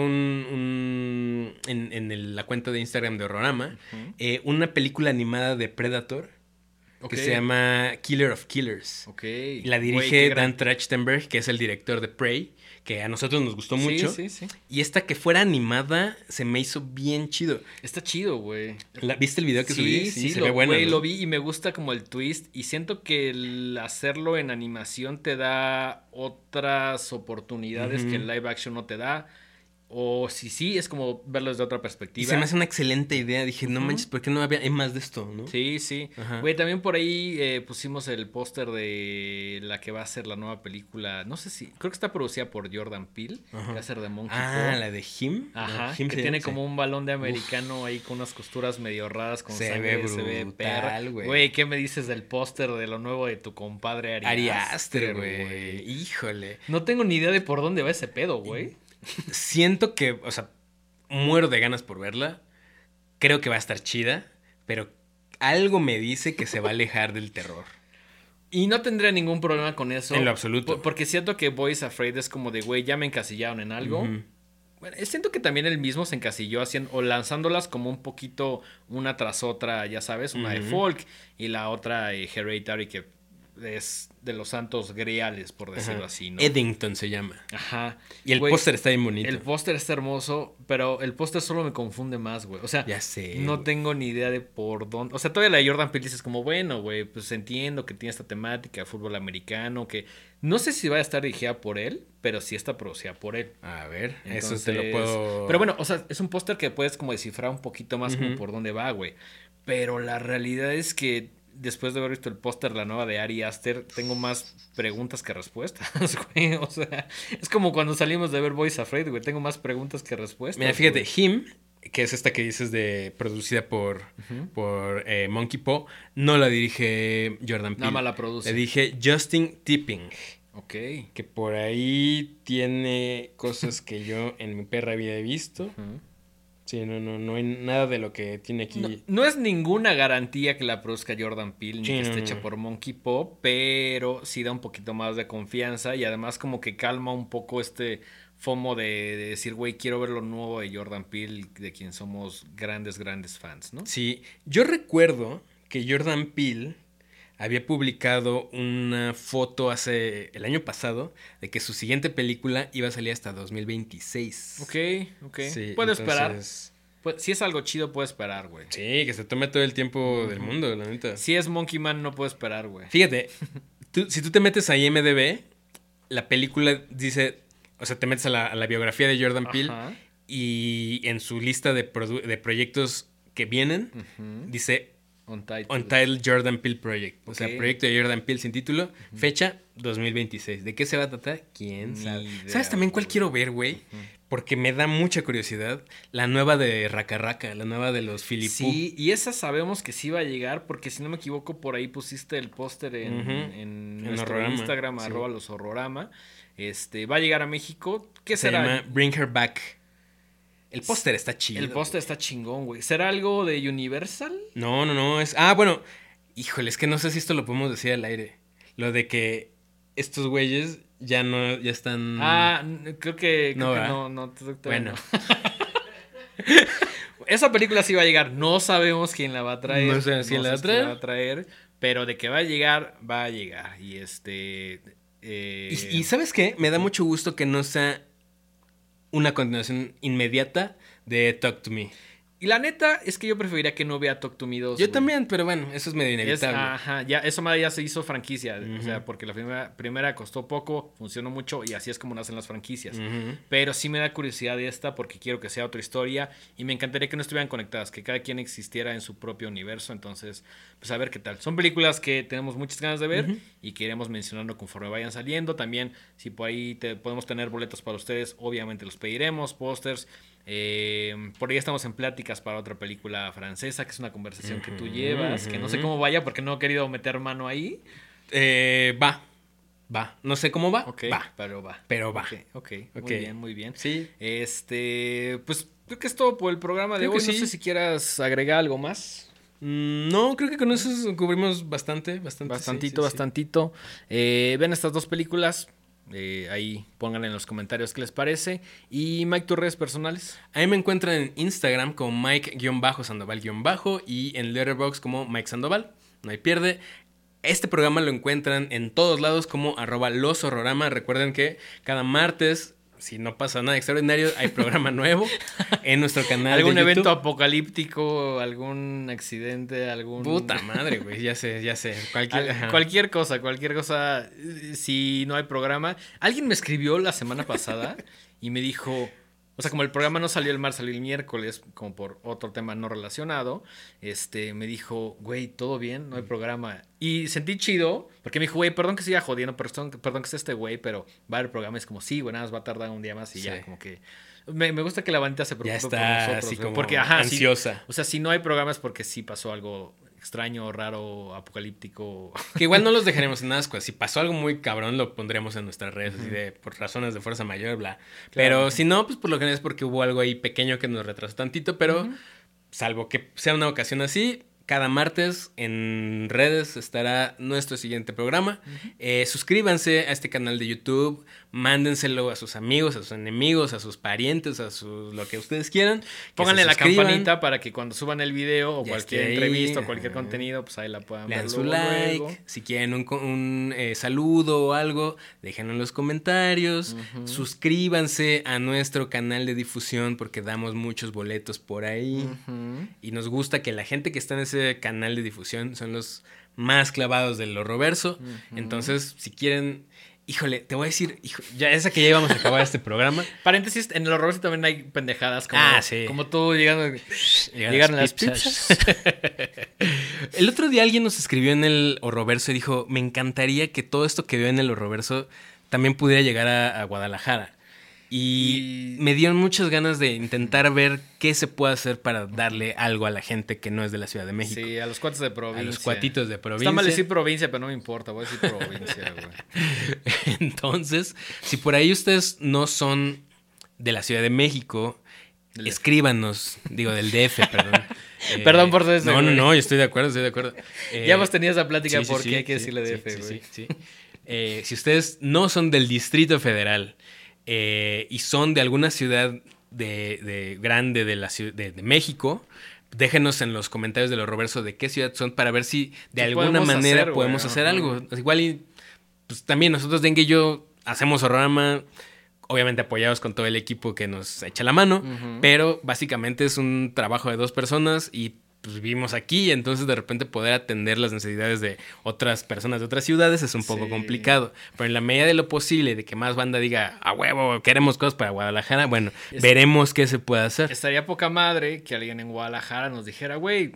la cuenta de Instagram de Horrorama una película animada de Predator Ok. que se llama Killer of Killers. Ok. Y la Güey, dirige qué gran- Dan Trachtenberg, que es el director de Prey, que a nosotros nos gustó mucho. Sí. Y esta que fuera animada se me hizo bien chido. Está chido, güey. ¿Viste el video que subí? Sí, se ve bueno. güey, ¿no? lo vi y me gusta como el twist. Y siento que el hacerlo en animación te da otras oportunidades que el live action no te da. O si sí, es como verlo desde otra Y perspectiva. se me hace una excelente idea. Dije, no manches, ¿por qué no hay más de esto? ¿no? Sí. Ajá. Güey, también por ahí pusimos el póster de la que va a ser la nueva película. No sé si, creo que está producida por Jordan Peele, que va a ser de Monkey Paw. La de Him. Ajá, Him que tiene como un balón de americano ahí con unas costuras medio raras con Se sangre, ve se ve brutal, perra. güey. Güey, ¿qué me dices del póster de lo nuevo de tu compadre Ari Aster, güey. Híjole. No tengo ni idea de por dónde va ese pedo, güey. Siento que, o sea, muero de ganas por verla. Creo que va a estar chida, pero algo me dice que se va a alejar del terror. Y no tendría ningún problema con eso. En lo absoluto. Porque siento que Boys Afraid es como de, güey, ya me encasillaron en algo. Ujú. Bueno, siento que también él mismo se encasilló haciendo o lanzándolas como un poquito una tras otra, ya sabes, una de folk y la otra Hereditary, que es de los santos griales, por decirlo así, ¿no? Eddington se llama. Ajá. Y el Güey, póster está bien bonito. el póster está hermoso, pero el póster solo me confunde más, güey. O sea, Ya sé, no güey. tengo ni idea de por dónde. O sea, todavía la de Jordan Peele dices como, bueno, güey, pues entiendo que tiene esta temática de fútbol americano, que no sé si va a estar dirigida por él, pero sí está producida por él. A ver, Entonces, eso te lo puedo... Pero bueno, o sea, es un póster que puedes como descifrar un poquito más como por dónde va, güey. Pero la realidad es que después de haber visto el póster, la nueva de Ari Aster, tengo más preguntas que respuestas, güey. O sea, es como cuando salimos de ver Boys Afraid, güey. Tengo más preguntas que respuestas. Mira, fíjate, güey. Him, que es esta que dices producida por Monkey Paw, no la dirige Jordan Peele. Nada más la produce. Le dije Justin Tipping, Ok. que por ahí tiene cosas que yo en mi perra había visto. Ujú. Sí, no hay nada de lo que tiene aquí. No es ninguna garantía que la produzca Jordan Peele ni Sí, que no, esté no. hecha por Monkey Paw, pero sí da un poquito más de confianza y además como que calma un poco este FOMO de decir, güey, quiero ver lo nuevo de Jordan Peele, de quien somos grandes fans, ¿no? Sí, yo recuerdo que Jordan Peele había publicado una foto el año pasado de que su siguiente película iba a salir hasta 2026. Ok. Sí, Puedo esperar. entonces- Pues, si es algo chido, puedo esperar, güey. Sí, que se tome todo el tiempo del mundo, la neta. Si es Monkey Man, no puedo esperar, güey. Fíjate, si tú te metes a IMDb, la película dice, o sea, te metes a la biografía de Jordan Peele Ajá. y en su lista de proyectos que vienen, dice Untitled Jordan Peele Project. O sea, Ok. proyecto de Jordan Peele sin título. Fecha 2026. ¿De qué se va a tratar? ¿Quién Ni sabe? idea, ¿Sabes también cuál güey. quiero ver, güey? Porque me da mucha curiosidad. La nueva de Raka Raka, la nueva de los Filipú. Sí, y esa sabemos que sí va a llegar, porque si no me equivoco, por ahí pusiste el póster en, Ujú. en En nuestro Horrorama, Instagram, sí. @loshorrorama. Va a llegar a México. ¿Qué Se será? llama Bring Her Back. El póster está chido. El póster está chingón, güey. ¿Será algo de Universal? No. Ah, bueno. Híjole, es que no sé si esto lo podemos decir al aire. Lo de que estos güeyes ya están. Creo No, que ¿verdad? no. Bueno. Esa película sí va a llegar. No sabemos quién la va a traer. No sabemos quién la va a si traer. va a traer. Pero de que va a llegar, va a llegar. Y Y ¿sabes qué? Me da mucho gusto que no sea una continuación inmediata de Talk to Me. Y la neta es que yo preferiría que no vea Talk to Me 2. Yo güey. también, pero bueno, eso es medio inevitable. Ajá, ya, eso más ya se hizo franquicia. O Ujú. sea, porque la primera costó poco, funcionó mucho y así es como nacen las franquicias. Ujú. Pero sí me da curiosidad de esta porque quiero que sea otra historia y me encantaría que no estuvieran conectadas, que cada quien existiera en su propio universo. Entonces, pues a ver qué tal. Son películas que tenemos muchas ganas de ver Ujú. y que iremos mencionando conforme vayan saliendo. También, si por ahí podemos tener boletos para ustedes, obviamente los pediremos, pósters. Por ahí estamos en pláticas para otra película francesa, que es una conversación que tú llevas, que no sé cómo vaya porque no he querido meter mano ahí. Va. No sé cómo va. Ok, Va. pero va. Pero va. Ok, Ok. muy bien, muy bien. Sí. Pues creo que es todo por el programa de Creo que hoy. No sí. sé si quieras agregar algo más. No, creo que con eso cubrimos bastante. Bastantito, sí. bastantito. Ven estas dos películas. Ahí pongan en los comentarios qué les parece. Y Mike, tus redes personales. Ahí me encuentran en Instagram como Mike-Sandoval- y en Letterboxd como Mike Sandoval. No hay pierde. Este programa lo encuentran en todos lados como @loshorrorama. Recuerden que cada martes, si no pasa nada extraordinario, hay programa nuevo en nuestro canal ¿Algún de YouTube. evento apocalíptico? ¿Algún accidente? ¿Algún...? Puta madre, güey, ya sé. Ajá. Cualquier cosa. Si no hay programa. Alguien me escribió la semana pasada y me dijo... O sea, como el programa no salió el martes, salió el miércoles, como por otro tema no relacionado, me dijo, güey, ¿todo bien? No hay programa. Y sentí chido, porque me dijo, güey, perdón que siga jodiendo, perdón que sea este güey, pero va a haber programa. Es como, sí, güey, nada más va a tardar un día más y Sí. ya, como que... Me gusta que la bandita se preocupe Ya por está nosotros. así güey, como porque, ajá, sí, ansiosa. o sea, si no hay programas porque sí pasó algo extraño, raro, apocalíptico. Que igual no los dejaremos en ascuas. Si pasó algo muy cabrón, lo pondremos en nuestras redes, así de por razones de fuerza mayor, bla. Pero si no, pues por lo general es porque hubo algo ahí pequeño que nos retrasó tantito, pero salvo que sea una ocasión así, cada martes en redes estará nuestro siguiente programa. Suscríbanse a este canal de YouTube, mándenselo a sus amigos, a sus enemigos, a sus parientes, lo que ustedes quieran. Pónganle la suscriban. campanita para que cuando suban el video o Ya cualquier esté ahí, entrevista o cualquier ajá. contenido, pues ahí la puedan Le ver dan su luego, like, luego. si quieren un saludo o algo, déjenlo en los comentarios, suscríbanse a nuestro canal de difusión porque damos muchos boletos por ahí y nos gusta que la gente que está en ese canal de difusión son los más clavados del horrorverso, entonces si quieren... Híjole, te voy a decir, ya esa que ya íbamos a acabar este programa. Paréntesis, en el horror también hay pendejadas como, Sí. como tú llegando. Llegaron las pizzas. El otro día alguien nos escribió en el Horrorverso y dijo, me encantaría que todo esto que veo en el Horrorverso también pudiera llegar a Guadalajara. Y me dieron muchas ganas de intentar ver qué se puede hacer para darle algo a la gente que no es de la Ciudad de México. Sí, a los cuates de provincia. A los cuatitos de provincia. Está mal decir provincia, pero no me importa, voy a decir provincia, güey. Entonces, si por ahí ustedes no son de la Ciudad de México, escríbanos, digo del DF, perdón. Perdón por eso. No, yo estoy de acuerdo. Ya hemos tenido esa plática sí, porque sí, hay que sí, decirle sí, DF, güey. sí. Si ustedes no son del Distrito Federal y son de alguna ciudad de grande de México, déjenos en los comentarios de los Roverso de qué ciudad son para ver si de alguna podemos manera hacer, podemos güey. hacer algo. Igual y pues también nosotros Dengue y yo hacemos Horrorama, obviamente apoyados con todo el equipo que nos echa la mano, pero básicamente es un trabajo de 2 personas y pues vivimos aquí, entonces de repente poder atender las necesidades de otras personas de otras ciudades es un poco Sí. complicado. Pero en la medida de lo posible, de que más banda diga, a huevo, queremos cosas para Guadalajara, bueno, veremos qué se puede hacer. Estaría poca madre que alguien en Guadalajara nos dijera, güey,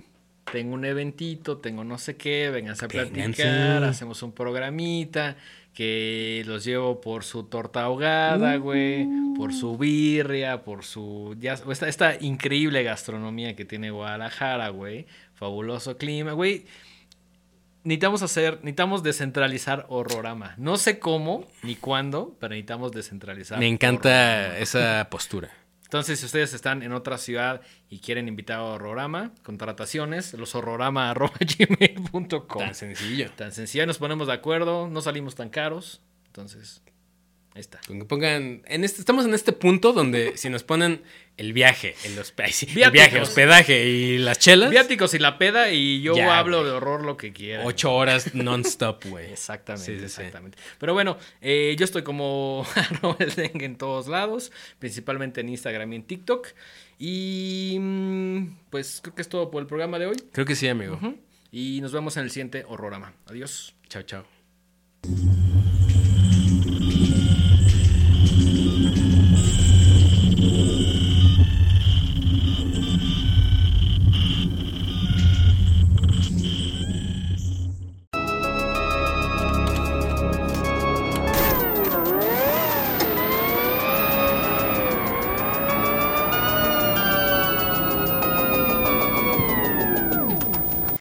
tengo un eventito, tengo no sé qué, vénganse a Vénganse. platicar, hacemos un programita, que los llevo por su torta ahogada, güey, por su birria, por su... esta increíble gastronomía que tiene Guadalajara, güey, fabuloso clima, güey. Necesitamos descentralizar Horrorama. No sé cómo ni cuándo, pero necesitamos descentralizar. Me encanta Horrorama. esa postura. Entonces, si ustedes están en otra ciudad y quieren invitar a Horrorama, contrataciones, loshorrorama@gmail.com. Tan sencillo. Tan sencillo, nos ponemos de acuerdo, no salimos tan caros. Entonces, ahí está. Con que pongan. Estamos en este punto donde si nos ponen el viaje, el Viáticos. viaje, hospedaje y las chelas. Viáticos y la peda y yo Ya, hablo güey. de horror lo que quiera. 8 horas non-stop, güey. Exactamente, Sí, sí, sí. exactamente. Pero bueno, yo estoy como el dengue en todos lados, principalmente en Instagram y en TikTok. Y pues creo que es todo por el programa de hoy. Creo que sí, amigo. Ujú. Y nos vemos en el siguiente Horrorama. Adiós. Chao, chao.